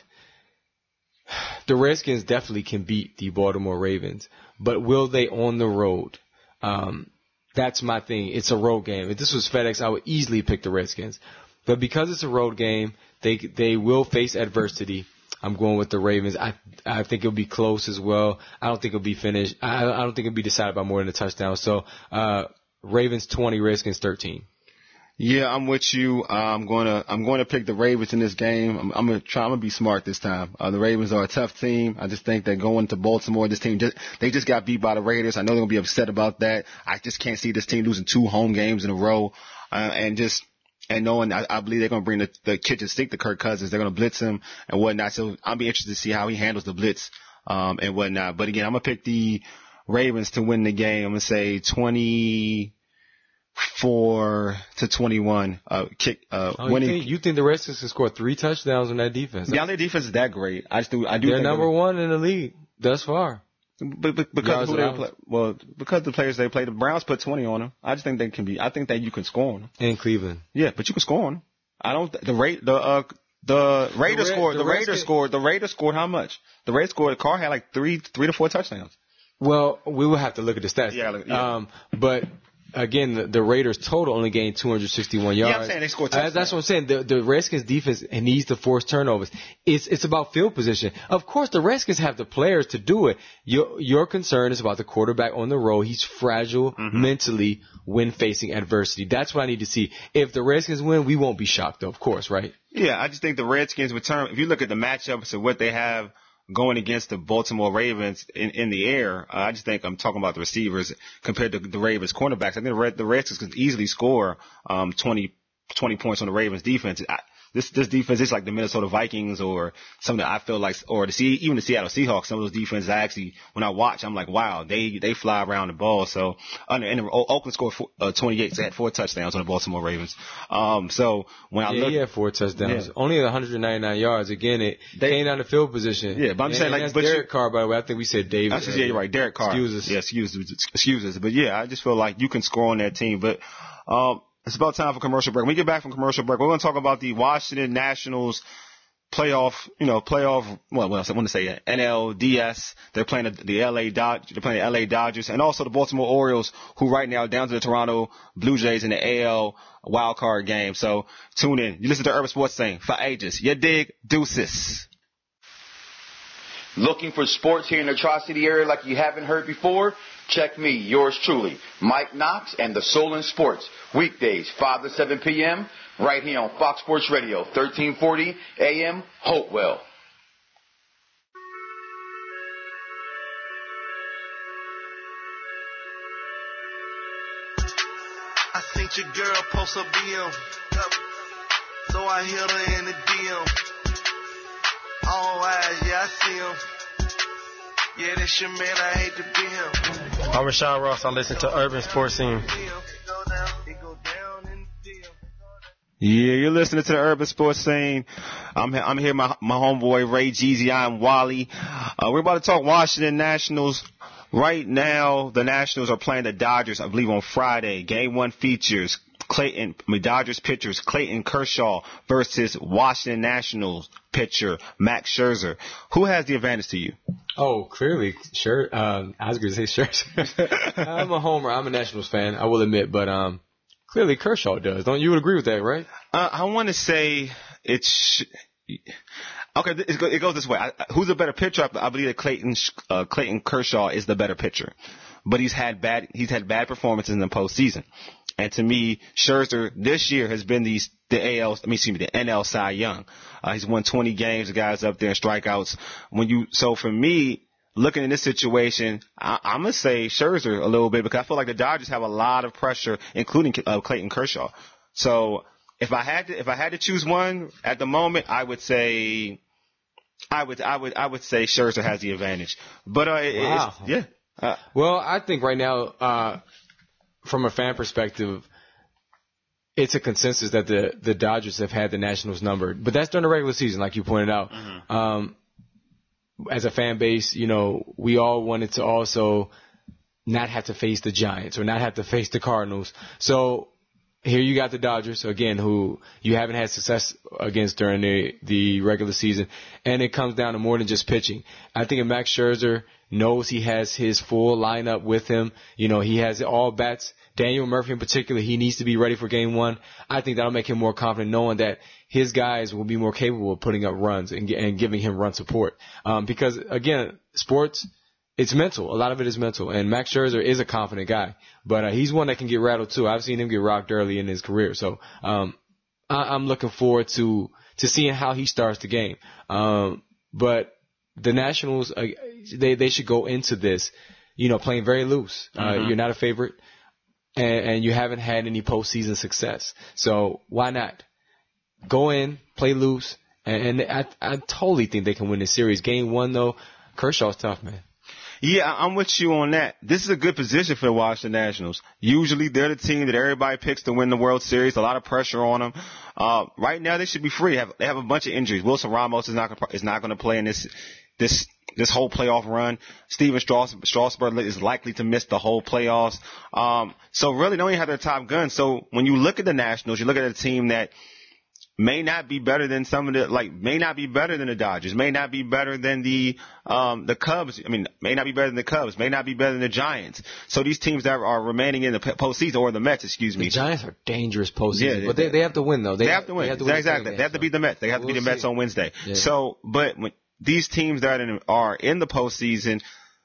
the Redskins definitely can beat the Baltimore Ravens, but will they on the road? Um, that's my thing. It's a road game. If this was FedEx, I would easily pick the Redskins, but because it's a road game, they they will face adversity. I'm going with the Ravens. I I think it'll be close as well. I don't think it'll be finished. I, I don't think it'll be decided by more than a touchdown. So uh, Ravens twenty, Redskins thirteen. Yeah, I'm with you. Uh, I'm going to I'm going to pick the Ravens in this game. I'm, I'm going to try. I'm going to be smart this time. Uh, the Ravens are a tough team. I just think that going to Baltimore, this team just they just got beat by the Raiders. I know they're going to be upset about that. I just can't see this team losing two home games in a row, uh, and just and knowing I, I believe they're going to bring the, the kitchen sink to Kirk Cousins. They're going to blitz him and whatnot. So I'll be interested to see how he handles the blitz um, and whatnot. But again, I'm going to pick the Ravens to win the game. I'm going to say twenty. Four to twenty-one, uh, kick, uh, Oh, winning. you, think, you think the Redskins can score three touchdowns on that defense? Yeah, their defense is that great. I just do, I do They're think number one in the league thus far. But, but because Yards of who they allowed. play, well, because the players they play, the Browns put twenty on them. I just think they can be. I think that you can score on them. In Cleveland. Yeah, but you can score on them. I don't. The rate, the uh, the Raiders Ra- scored. the The, Raiders Redskins- scored. The Raiders scored how much? The Raiders scored. Carr had like three, three to four touchdowns. Well, we will have to look at the stats. Yeah, look- yeah. Um, but again, the, the Raiders total only gained two hundred sixty-one yards. Yeah, I'm saying they scored Uh, touchdowns. that's what I'm saying. The, the Redskins defense needs to force turnovers. It's it's about field position. Of course, the Redskins have the players to do it. Your your concern is about the quarterback on the road. He's fragile Mm-hmm. mentally when facing adversity. That's what I need to see. If the Redskins win, we won't be shocked, though, of course, right? Yeah, I just think the Redskins return. If you look at the matchups of what they have going against the Baltimore Ravens in, in the air, uh, I just think I'm talking about the receivers compared to the Ravens cornerbacks. I think the, Red, the Redskins could easily score um, twenty, twenty points on the Ravens defense. I, this this defense is like the Minnesota Vikings or something that I feel like, or the C, even the Seattle Seahawks. Some of those defenses, I actually, when I watch, I'm like, wow, they they fly around the ball. So, uh, and Oakland scored four, uh, twenty-eight, so they had four touchdowns on the Baltimore Ravens. Um, so when I Yeah, look, he had four touchdowns. Yeah. Only one hundred ninety-nine yards. Again, it They- came down to field position. Yeah, but I'm just saying, And like, that's but you- Derek Carr, by the way. I think we said David. That's just, yeah, you're right. Derek Carr. Excuse us. Yeah, excuse us. Excuse us. But yeah, I just feel like you can score on that team. But um, it's about time for commercial break. When we get back from commercial break, we're going to talk about the Washington Nationals playoff, you know, playoff, well, well I want to say N L D S. They're playing the, the L A Dodgers, they're playing the L A Dodgers, and also the Baltimore Orioles, who right now are down to the Toronto Blue Jays in the A L wild card game. So tune in. You listen to Urban Sports Thing for ages. You dig? Deuces. Looking for sports here in the Tri-City area like you haven't heard before? Check me, yours truly, Mike Knox and the Soul in Sports, weekdays five to seven p.m. right here on Fox Sports Radio, thirteen forty A M, Hopewell. I seen your girl post a B M, so I hit her in the D M. own eyes, yeah, I see him. Yeah, that's your man, I hate to be him. I'm Rashawn Ross. I listen to Urban Sports Scene. Yeah, you're listening to the Urban Sports Scene. I'm I'm here, my my homeboy Ray Jeezy. I'm Wally. Uh, we're about to talk Washington Nationals. Right now, the Nationals are playing the Dodgers, I believe, on Friday. Game one features Clayton, I mean, Dodgers pitchers Clayton Kershaw versus Washington Nationals pitcher Max Scherzer. Who has the advantage to you? Oh, clearly, sure. Um, I was going to say Scherzer. I'm a homer. I'm a Nationals fan, I will admit, but um, clearly Kershaw does. Don't you would agree with that, right? Uh, I want to say it's. Okay, it goes this way. I, who's a better pitcher? I believe that Clayton uh, Clayton Kershaw is the better pitcher, but he's had bad he's had bad performances in the postseason. And to me, Scherzer this year has been the the A L, I mean, excuse me, the N L Cy Young. Uh, he's won twenty games. The guy's up there in strikeouts. When you so for me, looking in this situation, I, I'm gonna say Scherzer a little bit because I feel like the Dodgers have a lot of pressure, including uh, Clayton Kershaw. So if I had to if I had to choose one at the moment, I would say. I would, I would, I would say Scherzer has the advantage, but uh, it, wow. it's, yeah. Uh, well, I think right now, uh, from a fan perspective, it's a consensus that the the Dodgers have had the Nationals numbered, but that's during the regular season, like you pointed out. Mm-hmm. Um, as a fan base, you know, we all wanted to also not have to face the Giants or not have to face the Cardinals. So. Here you got the Dodgers, again, who you haven't had success against during the, the regular season, and it comes down to more than just pitching. I think if Max Scherzer knows he has his full lineup with him, you know, he has all bats, Daniel Murphy in particular, he needs to be ready for game one. I think that'll make him more confident knowing that his guys will be more capable of putting up runs and, and giving him run support. Um, because, again, sports – it's mental. A lot of it is mental. And Max Scherzer is a confident guy. But uh, he's one that can get rattled, too. I've seen him get rocked early in his career. So um, I- I'm looking forward to to seeing how he starts the game. Um, but the Nationals, uh, they, they should go into this, you know, playing very loose. Uh, mm-hmm. You're not a favorite, and, and you haven't had any postseason success. So why not? Go in, play loose, and, and I, I totally think they can win this series. Game one, though, Kershaw's tough, man. Yeah, I'm with you on that. This is a good position for the Washington Nationals. Usually they're the team that everybody picks to win the World Series. A lot of pressure on them. Uh, right now they should be free. They have, they have a bunch of injuries. Wilson Ramos is not gonna, is not going to play in this this this whole playoff run. Steven Strauss, Strasburg is likely to miss the whole playoffs. Um, so really they don't even have their top gun. So when you look at the Nationals, you look at a team that may not be better than some of the, like, may not be better than the Dodgers, may not be better than the, um, the Cubs. I mean, may not be better than the Cubs, may not be better than the Giants. So these teams that are remaining in the postseason, or the Mets, excuse me. The Giants are dangerous postseason, yeah, but they, they have to win, though. They, they have to win. They have to win exactly. The they have to beat the Mets. They have we'll to beat the Mets see. on Wednesday. Yeah. So, but when these teams that are in, are in the postseason,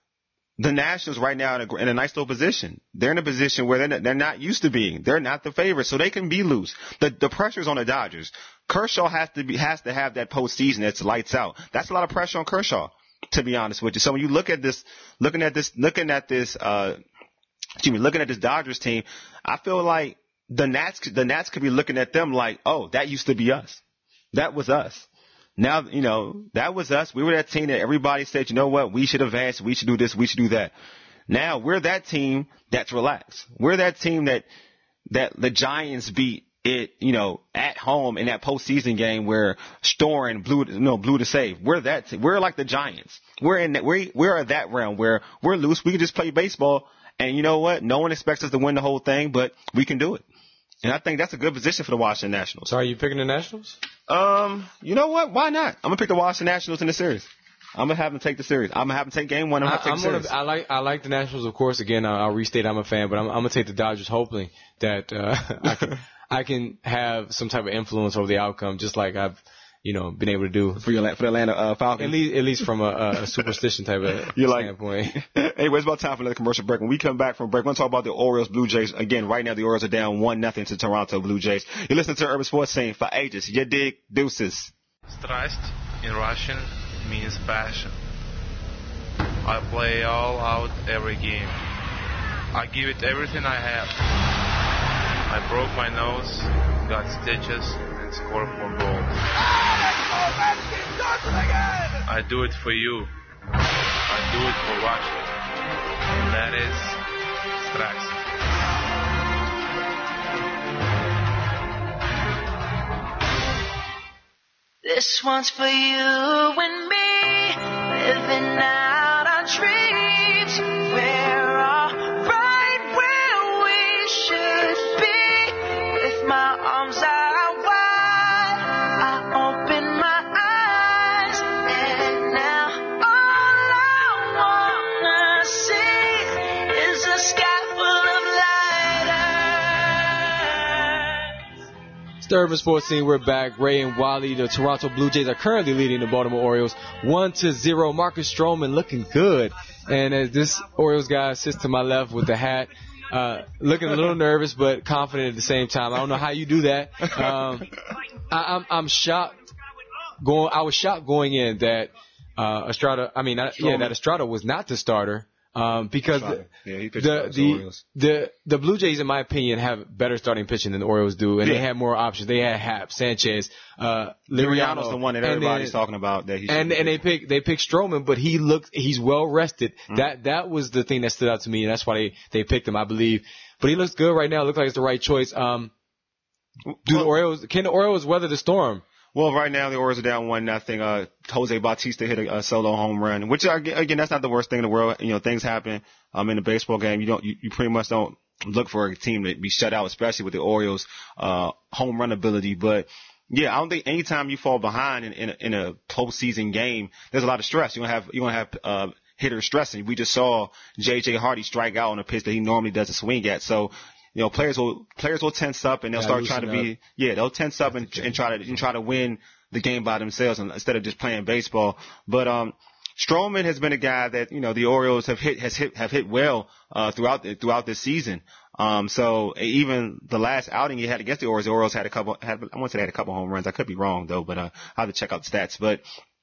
the Nationals right now in a, in a nice little position. They're in a position where they're not, they're not used to being. They're not the favorites, so they can be loose. The the pressure's on the Dodgers. Kershaw has to be has to have that postseason that's lights out. That's a lot of pressure on Kershaw, to be honest with you. So when you look at this, looking at this, looking at this, uh, excuse me, looking at this Dodgers team, I feel like the Nats the Nats could be looking at them like, oh, that used to be us. That was us. Now, you know, that was us. We were that team that everybody said, you know what, we should advance, we should do this, we should do that. Now we're that team that's relaxed. We're that team that that the Giants beat it, you know, at home in that postseason game where Storen blew, you know, blew the save. We're that team. We're like the Giants. We're in that, we're we're at that realm where we're loose. We can just play baseball, and you know what? No one expects us to win the whole thing, but we can do it. And I think that's a good position for the Washington Nationals. So are you picking the Nationals? Um, you know what? Why not? I'm gonna pick the Washington Nationals in the series. I'm gonna have them take the series. I'm gonna have them take game one. I'm gonna I, take I'm the series. Gonna, I like I like the Nationals, of course. Again, I'll, I'll restate I'm a fan, but I'm, I'm gonna take the Dodgers, hoping that uh, I can I can have some type of influence over the outcome, just like I've you know been able to do for your for the Atlanta uh, Falcons. At least at least from a, a superstition type of You're standpoint. Like, anyway, it's about time for another commercial break. When we come back from break, we're gonna talk about the Orioles Blue Jays again. Right now, the Orioles are down one nothing to Toronto Blue Jays. You're listening to Urban Sports Scene for ages. You dig? Deuces. Страсть in Russian means passion. I play all out every game. I give it everything I have. I broke my nose, got stitches, and scored four goals. I do it for you. I do it for Russia. And that is Strax. This one's for you and me, living out our dreams. We're all right where we should be. With my arms out wide, I open my eyes, and now all I wanna see is a sky full of lighters. It's the Urban Sports Scene. We're back. Ray and Wally, the Toronto Blue Jays, are currently leading the Baltimore Orioles one to zero. Marcus Stroman looking good. And as this Orioles guy sits to my left with the hat, uh, looking a little nervous but confident at the same time. I don't know how you do that. Um, I, I'm, I'm shocked. Going, I was shocked going in that uh, Estrada. I mean, I, yeah, that Estrada was not the starter. Um, because the, yeah, he pitched the, the, the, the, the Blue Jays, in my opinion, have better starting pitching than the Orioles do, and yeah. they had more options. They had Happ, Sanchez, uh, Liriano's Liriano, the one that everybody's then, talking about. That he and and they picked they picked Stroman, but he looked he's well rested. Mm-hmm. That that was the thing that stood out to me, and that's why they they picked him, I believe. But he looks good right now. Looks like it's the right choice. Um, do well, the Orioles can the Orioles weather the storm? Well, right now the Orioles are down one nothing. Uh, Jose Bautista hit a, a solo home run, which again, that's not the worst thing in the world. You know, things happen. Um, in a baseball game, you don't, you, you pretty much don't look for a team to be shut out, especially with the Orioles' uh home run ability. But yeah, I don't think anytime you fall behind in in a, in a postseason game, there's a lot of stress. You gonna have you gonna have uh hitters stressing. We just saw J J Hardy strike out on a pitch that he normally doesn't swing at. So. You know, players will players will tense up and they'll yeah, start trying to be up. yeah they'll tense up and, and try to and try to win the game by themselves instead of just playing baseball. But um, Stroman has been a guy that you know the Orioles have hit has hit have hit well uh, throughout the, throughout this season. Um, so even the last outing he had against the Orioles, the Orioles had a couple had I want to say they had a couple home runs. I could be wrong though, but uh, I have to check out the stats. But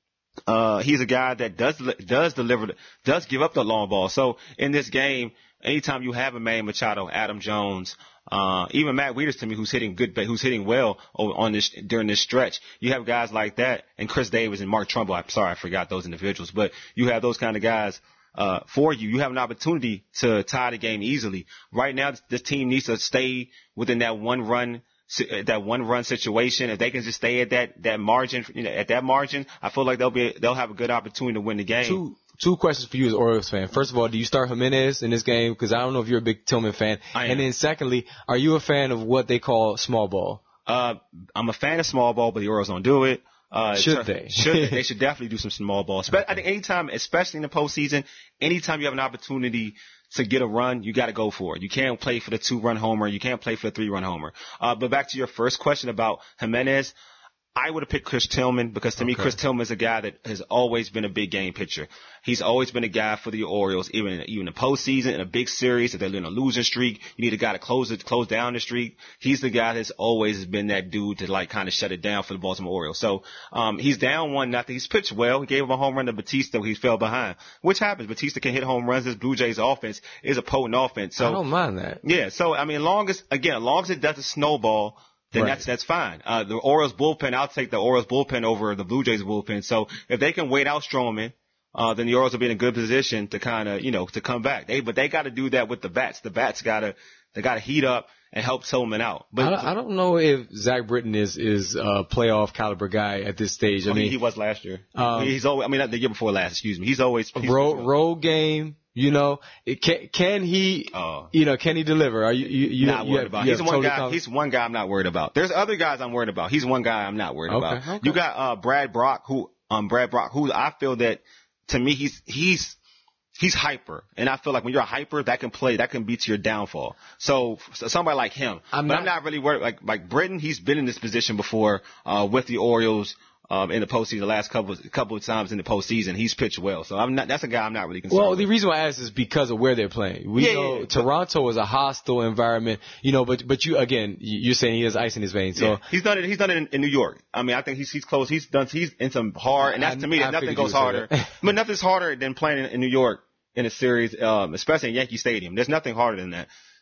uh, he's a guy that does does deliver does give up the long ball. So in this game. Anytime you have a Manny Machado, Adam Jones, uh, even Matt Wieters to me, who's hitting good, who's hitting well on this during this stretch, you have guys like that, and Chris Davis and Mark Trumbull. I'm sorry, I forgot those individuals, but you have those kind of guys uh, for you. You have an opportunity to tie the game easily. Right now, this team needs to stay within that one run. That one run situation, if they can just stay at that that margin, you know, at that margin, I feel like they'll be they'll have a good opportunity to win the game. Two two questions for you as an Orioles fan. First of all, do you start Jimenez in this game? Because I don't know if you're a big Tillman fan. I am. And then secondly, are you a fan of what they call small ball? Uh, I'm a fan of small ball, but the Orioles don't do it. Uh, should they? Should they? They should definitely do some small ball. Okay. I think anytime, especially in the postseason, anytime you have an opportunity to get a run, you got to go for it. You can't play for the two-run homer. You can't play for the three-run homer. Uh, but back to your first question about Jimenez, I would have picked Chris Tillman because to okay. me, Chris Tillman is a guy that has always been a big game pitcher. He's always been a guy for the Orioles, even in, even in the postseason, in a big series, if they're in a losing streak, you need a guy to close it, close down the streak. He's the guy that's always been that dude to like kind of shut it down for the Baltimore Orioles. So, um, he's down one nothing. He's pitched well. He gave him a home run to Batista. He fell behind, which happens. Batista can hit home runs. This Blue Jays offense is a potent offense. So I don't mind that. Yeah. So, I mean, as long as, again, as long as it doesn't snowball, then right. that's that's fine. Uh, the Orioles bullpen, I'll take the Orioles bullpen over the Blue Jays bullpen. So if they can wait out Stroman, uh, then the Orioles will be in a good position to kind of, you know, to come back. They, but they got to do that with the bats. The bats got to, they got to heat up and help Tillman out. But I don't, I don't know if Zach Britton is is a playoff caliber guy at this stage. I, I mean, mean, he was last year. Um, he's always, I mean, not the year before last. Excuse me. He's always he's road road game. You know, it can can he? Uh, you know, can he deliver? Are you you, you not you worried have, about? You He's have one totally guy. confident? He's one guy I'm not worried about. There's other guys I'm worried about. He's one guy I'm not worried okay, about. Okay. You got uh Brad Brock, who um Brad Brock, who I feel that to me he's he's he's hyper, and I feel like when you're a hyper, that can play that can be to your downfall. So, so somebody like him, I'm but not, I'm not really worried. Like like Britton, he's been in this position before uh with the Orioles. Um, in the postseason, the last couple couple of times in the postseason, he's pitched well. So I'm not. That's a guy I'm not really concerned. Well, with. the reason why I ask is because of where they're playing. We yeah, know yeah, Toronto is a hostile environment, you know. But but you again, you're saying he has ice in his veins. So yeah. he's done it. He's done it in, in New York. I mean, I think he's he's close. He's done. He's in some hard, and that's I, to me. I Nothing goes harder. But nothing's harder than playing in, in New York in a series, um, especially in Yankee Stadium. There's nothing harder than that.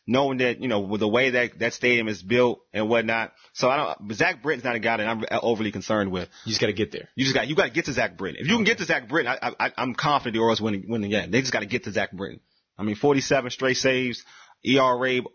knowing that, you know, with the way that that stadium is built and whatnot. So I don't, but Zach Britton's not a guy that I'm overly concerned with. You just got to get there. You just got, you got to get to Zach Britton. If you can get to Zach Britton, I, I, I'm confident the Orioles win, win the game. They just got to get to Zach Britton. I mean, forty-seven straight saves, E R A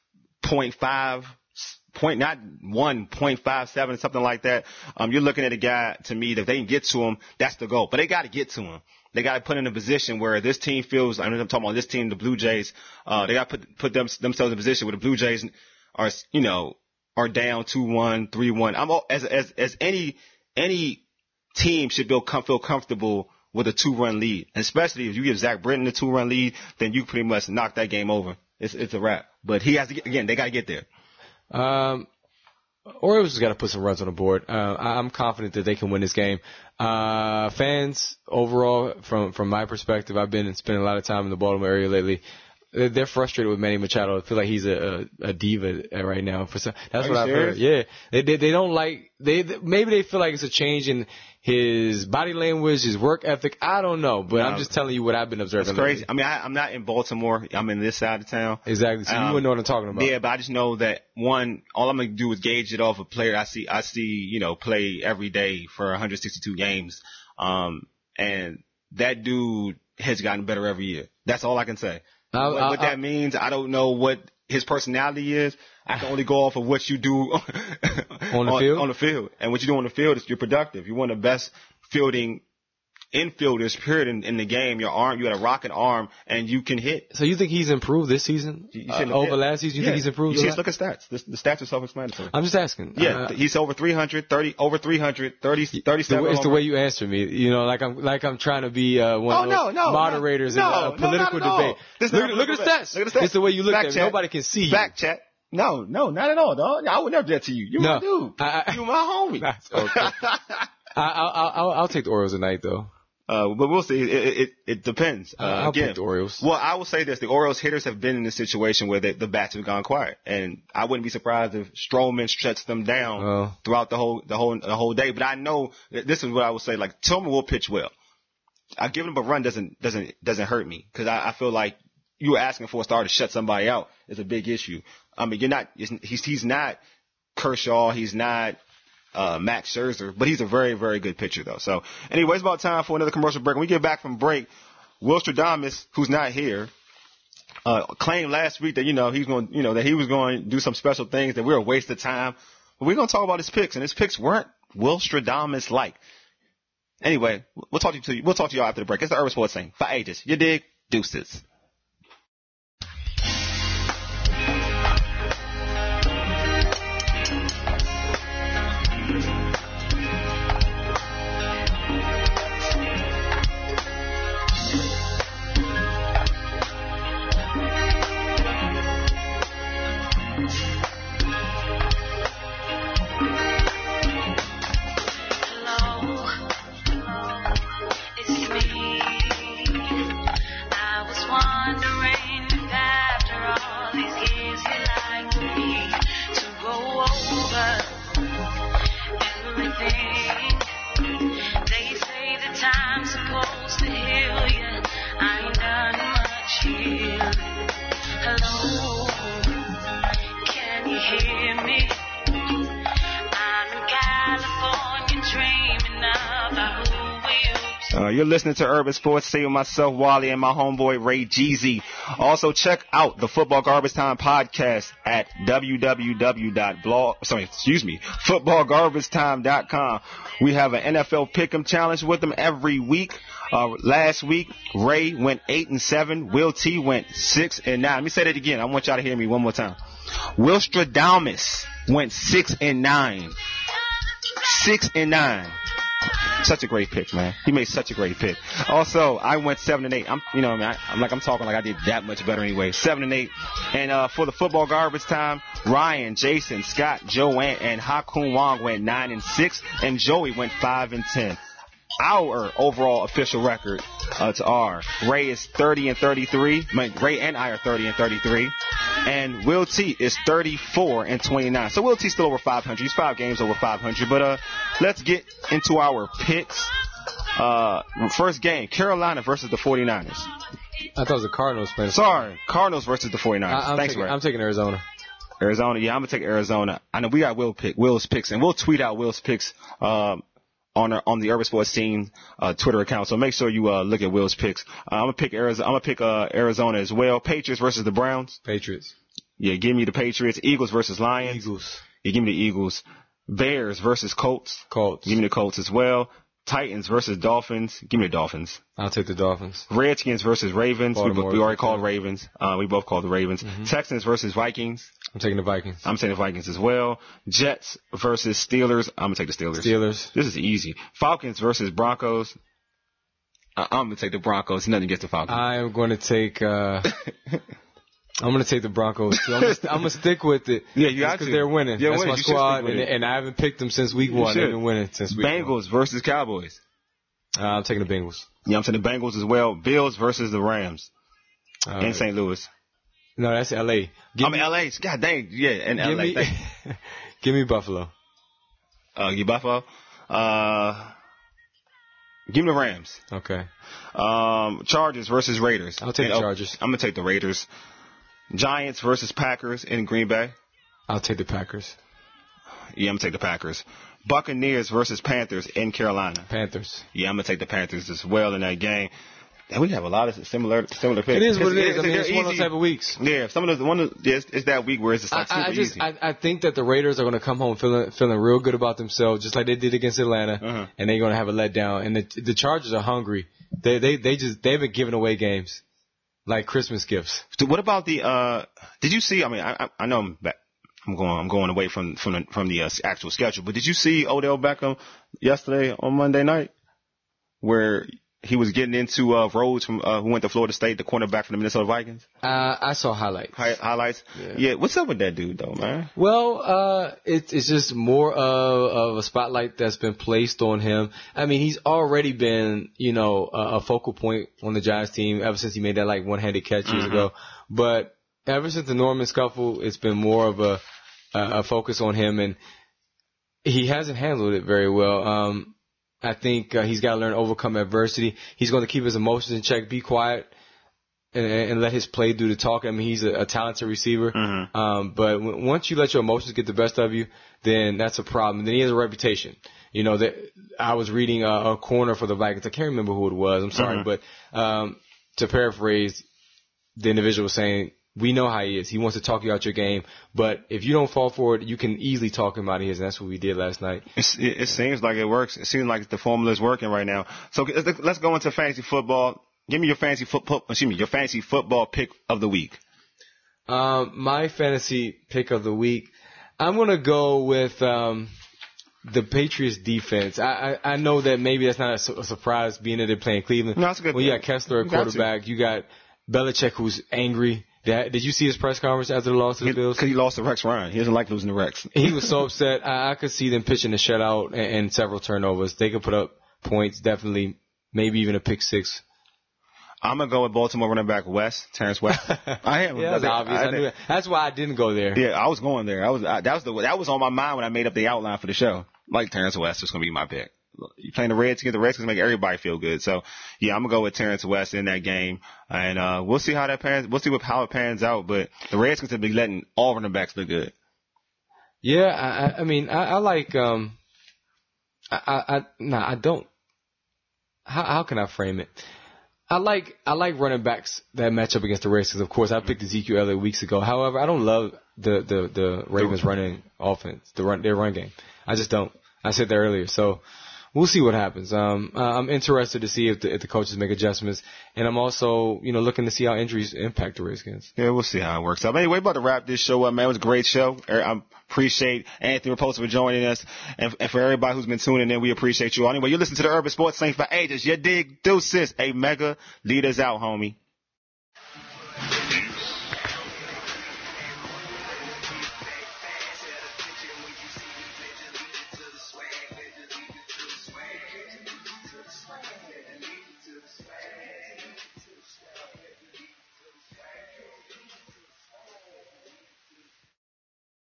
point five, point, not one, point five seven, something like that. Um, you're looking at a guy, to me, that if they can get to him, that's the goal. But they got to get to him. They got to put in a position where this team feels, I mean, I'm talking about this team, the Blue Jays, uh, they got to put, put them, themselves in a position where the Blue Jays are, you know, are down two one, three one. I'm, as, as, as any, any team should feel, feel comfortable with a two-run lead. And especially if you give Zach Britton a two-run lead, then you pretty much knock that game over. It's, it's a wrap. But he has to get, again, they got to get there. Um, Orioles has got to put some runs on the board. Uh, I'm confident that they can win this game. Uh, fans overall, from, from my perspective, I've been spending a lot of time in the Baltimore area lately. They're frustrated with Manny Machado. I feel like he's a, a, a diva right now. For some, that's Are what I've serious? heard. Yeah, they, they they don't like they maybe they feel like it's a change in his body language, his work ethic. I don't know, but No. I'm just telling you what I've been observing. It's crazy. lately. I mean, I, I'm not in Baltimore. I'm in this side of town. Exactly. So you Um, wouldn't know what I'm talking about. Yeah, but I just know that one, all I'm gonna do is gauge it off a player I see. I see, you know, play every day for one hundred sixty-two games, um, and that dude has gotten better every year. That's all I can say. I'll, what I'll, what that I'll, means, I don't know what his personality is. I can only go off of what you do on the field. On the field, and what you do on the field is you're productive. You're one of the best fielding infielders, period, in, in the game. Your arm, you got a rocket arm, and you can hit. So you think he's improved this season You uh, shouldn't- over yeah. last season? You Yeah. think he's improved? You a see, lot? look at stats. The, the stats are self-explanatory. I'm just asking. Yeah, Uh, he's over three hundred, thirty, over three hundred, thirty, the thirty-seven. way, it's the home way runs. you answer me. You know, like I'm like I'm trying to be uh, one Oh, of no, those no, moderators no, in no, a no, political not at all. debate. This Look, not at- look at the political stats. debate. Look at the stats. It's the way you look Fact at check. me. Nobody can see you. Fact check. No, no, not at all, dog. I would never do that to you. You're No. my dude. I- I- You're my homie. That's okay. I, I, I'll, I'll take the Orioles tonight, though. Uh, but we'll see. It, it, it depends. Uh, I'll again, pick the Orioles. Well, I will say this. The Orioles hitters have been in a situation where they, the bats have gone quiet. And I wouldn't be surprised if Stroman shuts them down Oh. throughout the whole, the whole, the whole day. But I know that this is what I would say. Like, Tillman will pitch well. I give him a run doesn't, doesn't, doesn't hurt me. Cause I, I feel like you were asking for a star to shut somebody out is a big issue. I mean, you're not, he's, he's not Kershaw. He's not, Uh, Max Scherzer, but he's a very, very good pitcher though. So anyway, it's about time for another commercial break. When we get back from break, Will Stradamus, who's not here, uh, claimed last week that, you know, he's going, you know, that he was going to do some special things, that we were a waste of time. But we're going to talk about his picks, and his picks weren't Will Stradamus like. Anyway, we'll talk to you, we'll talk to y'all after the break. It's the Urban Sports thing for ages. You dig? Deuces. Uh, you're listening to Urban Sports. Stay with myself, Wally, and my homeboy, Ray Jeezy. Also, check out the Football Garbage Time podcast at www. Sorry, excuse me, football garbage time dot com. We have an N F L Pick'em challenge with them every week. Uh, last week, Ray went eight and seven. Will T went six and nine. Let me say that again. I want y'all to hear me one more time. Will Stradamus went six and nine. Six and nine. Such a great pick, man. He made such a great pick. Also, I went seven and eight. I'm, you know, I mean, I, I'm like, I'm talking like I did that much better anyway. Seven and eight. And uh, for the Football Garbage Time, Ryan, Jason, Scott, Joanne, and Hakun Wong went nine and six, and Joey went five and ten. Our overall official record uh, to R. Ray is thirty and thirty-three. I mean, Ray and I are thirty and thirty-three. And Will T is thirty-four and twenty-nine. So Will T's still over five hundred. He's five games over five hundred. But uh, let's get into our picks. Uh, first game, Carolina versus the forty-niners. I thought it was the Cardinals playing. Sorry, Cardinals versus the 49ers. I, I'm, Thanks, taking, Ray. I'm taking Arizona. Arizona, yeah, I'm gonna take Arizona. I know we got Will pick, Will's picks, and we'll tweet out Will's picks um, on our, on the Urban Sports Team uh, Twitter account. So make sure you uh, look at Will's picks. Uh, I'm gonna pick Arizona. I'm gonna pick uh, Arizona as well. Patriots versus the Browns. Patriots. Yeah, give me the Patriots. Eagles versus Lions. Eagles. Yeah, give me the Eagles. Bears versus Colts. Colts. Give me the Colts as well. Titans versus Dolphins. Give me the Dolphins. I'll take the Dolphins. Redskins versus Ravens. We, Baltimore. we already called Ravens. Uh, we both called the Ravens. Mm-hmm. Texans versus Vikings. I'm taking the Vikings. I'm taking the Vikings as well. Jets versus Steelers. I'm going to take the Steelers. Steelers. This is easy. Falcons versus Broncos. Uh, I'm going to take the Broncos. Nothing against the Falcons. I am going to take... Uh, I'm going to take the Broncos, too. I'm going to stick with it. Yeah, you got to. Because they're winning. Yeah, That's winning. my You squad, and, and I haven't picked them since week You one. should. They've been winning since week Bengals one. versus Cowboys. Uh, I'm taking the Bengals. Yeah, I'm taking the Bengals as well. Bills versus the Rams All in right. Saint Louis. No, that's L A. Give I'm me, L A. God dang. Yeah, in give L A. Me, Thank you. give me Buffalo. Uh, you Buffalo. Uh, give me the Rams. Okay. Um, Chargers versus Raiders. I'll take And, the oh, Chargers. I'm gonna take the Raiders. Giants versus Packers in Green Bay. I'll take the Packers. Yeah, I'm gonna take the Packers. Buccaneers versus Panthers in Carolina. Panthers. Yeah, I'm gonna take the Panthers as well in that game. And we have a lot of similar similar picks. It is what it It's- is. I mean, they're it's one of those easy. type of weeks. Yeah, some of the one of yeah, it's, it's that week where it's just like super I, I just easy. I, I think that the Raiders are going to come home feeling feeling real good about themselves, just like they did against Atlanta, Uh-huh. and they're going to have a letdown. And the the Chargers are hungry. They they they just they've been giving away games like Christmas gifts. So what about the? uh Did you see? I mean, I I, I know I'm back. I'm going. I'm going away from from the, from the uh, actual schedule. But did you see Odell Beckham yesterday on Monday night, where he was getting into uh, Rhodes from uh, who went to Florida State, the cornerback from the Minnesota Vikings? Uh, I saw highlights. Hi- highlights. Yeah. Yeah. What's up with that dude though, man? Well, uh, it, it's just more of, of a spotlight that's been placed on him. I mean, he's already been, you know, a, a focal point on the Giants team ever since he made that like one-handed catch years Mhm. ago. But ever since the Norman scuffle, it's been more of a, a, a focus on him, and he hasn't handled it very well. Um, I think uh, he's got to learn to overcome adversity. He's going to keep his emotions in check, be quiet, and, and let his play do the talking. I mean, he's a, a talented receiver. Mhm. Um, but w- once you let your emotions get the best of you, then that's a problem. Then he has a reputation. You know, that I was reading a, a corner for the Vikings. I can't remember who it was. I'm sorry, Mhm. but um, to paraphrase, the individual was saying, we know how he is. He wants to talk you out your game, but if you don't fall for it, you can easily talk him out of his, and that's what we did last night. It's, it, it seems like it works. It seems like the formula is working right now. So let's let's go into fantasy football. Give me your fantasy football. Excuse me, your fantasy football pick of the week. Um, my fantasy pick of the week, I'm gonna go with um, the Patriots defense. I, I I know that maybe that's not a, su- a surprise, being that they're playing Cleveland. No, that's a good Well, you pick. got Kessler at You got to. quarterback. You got Belichick, who's angry. Did, did you see his press conference after the loss to the Bills? Because he lost to Rex Ryan. He doesn't like losing to Rex. He was so upset. I, I could see them pitching a shutout and, and several turnovers. They could put up points, definitely, maybe even a pick six. I'm gonna go with Baltimore running back West, Terrence West. I am. Yeah, that's I- obvious. I- I knew that. That's why I didn't go there. Yeah, I was going there. I was I, that was the that was on my mind when I made up the outline for the show. Like Terrence West was gonna be my pick. You playing the Redskins, the Redskins make everybody feel good. So yeah, I'm gonna go with Terrence West in that game, and uh we'll see how that pans. We'll see what how it pans out. But the Redskins have been letting all running backs look good. Yeah, I, I- I mean, I, I like, um, I, I, I, nah, I don't. How, how can I frame it? I like, I like running backs that match up against the Redskins. Of course, I picked Ezekiel Elliott weeks ago. However, I don't love the, the, the Ravens running offense, the run, their run game. I just don't. I said that earlier. So we'll see what happens. Um, uh, I'm interested to see if the, if the coaches make adjustments. And I'm also, you know, looking to see how injuries impact the Redskins. Yeah, we'll see how it works out. But anyway, we're about to wrap this show up, man. It was a great show. I appreciate Anthony Raposa for joining us. And, and for everybody who's been tuning in, we appreciate you all. Anyway, you listen to the Urban Sports Saints for ages. You dig? Deuces. A mega leaders out, homie.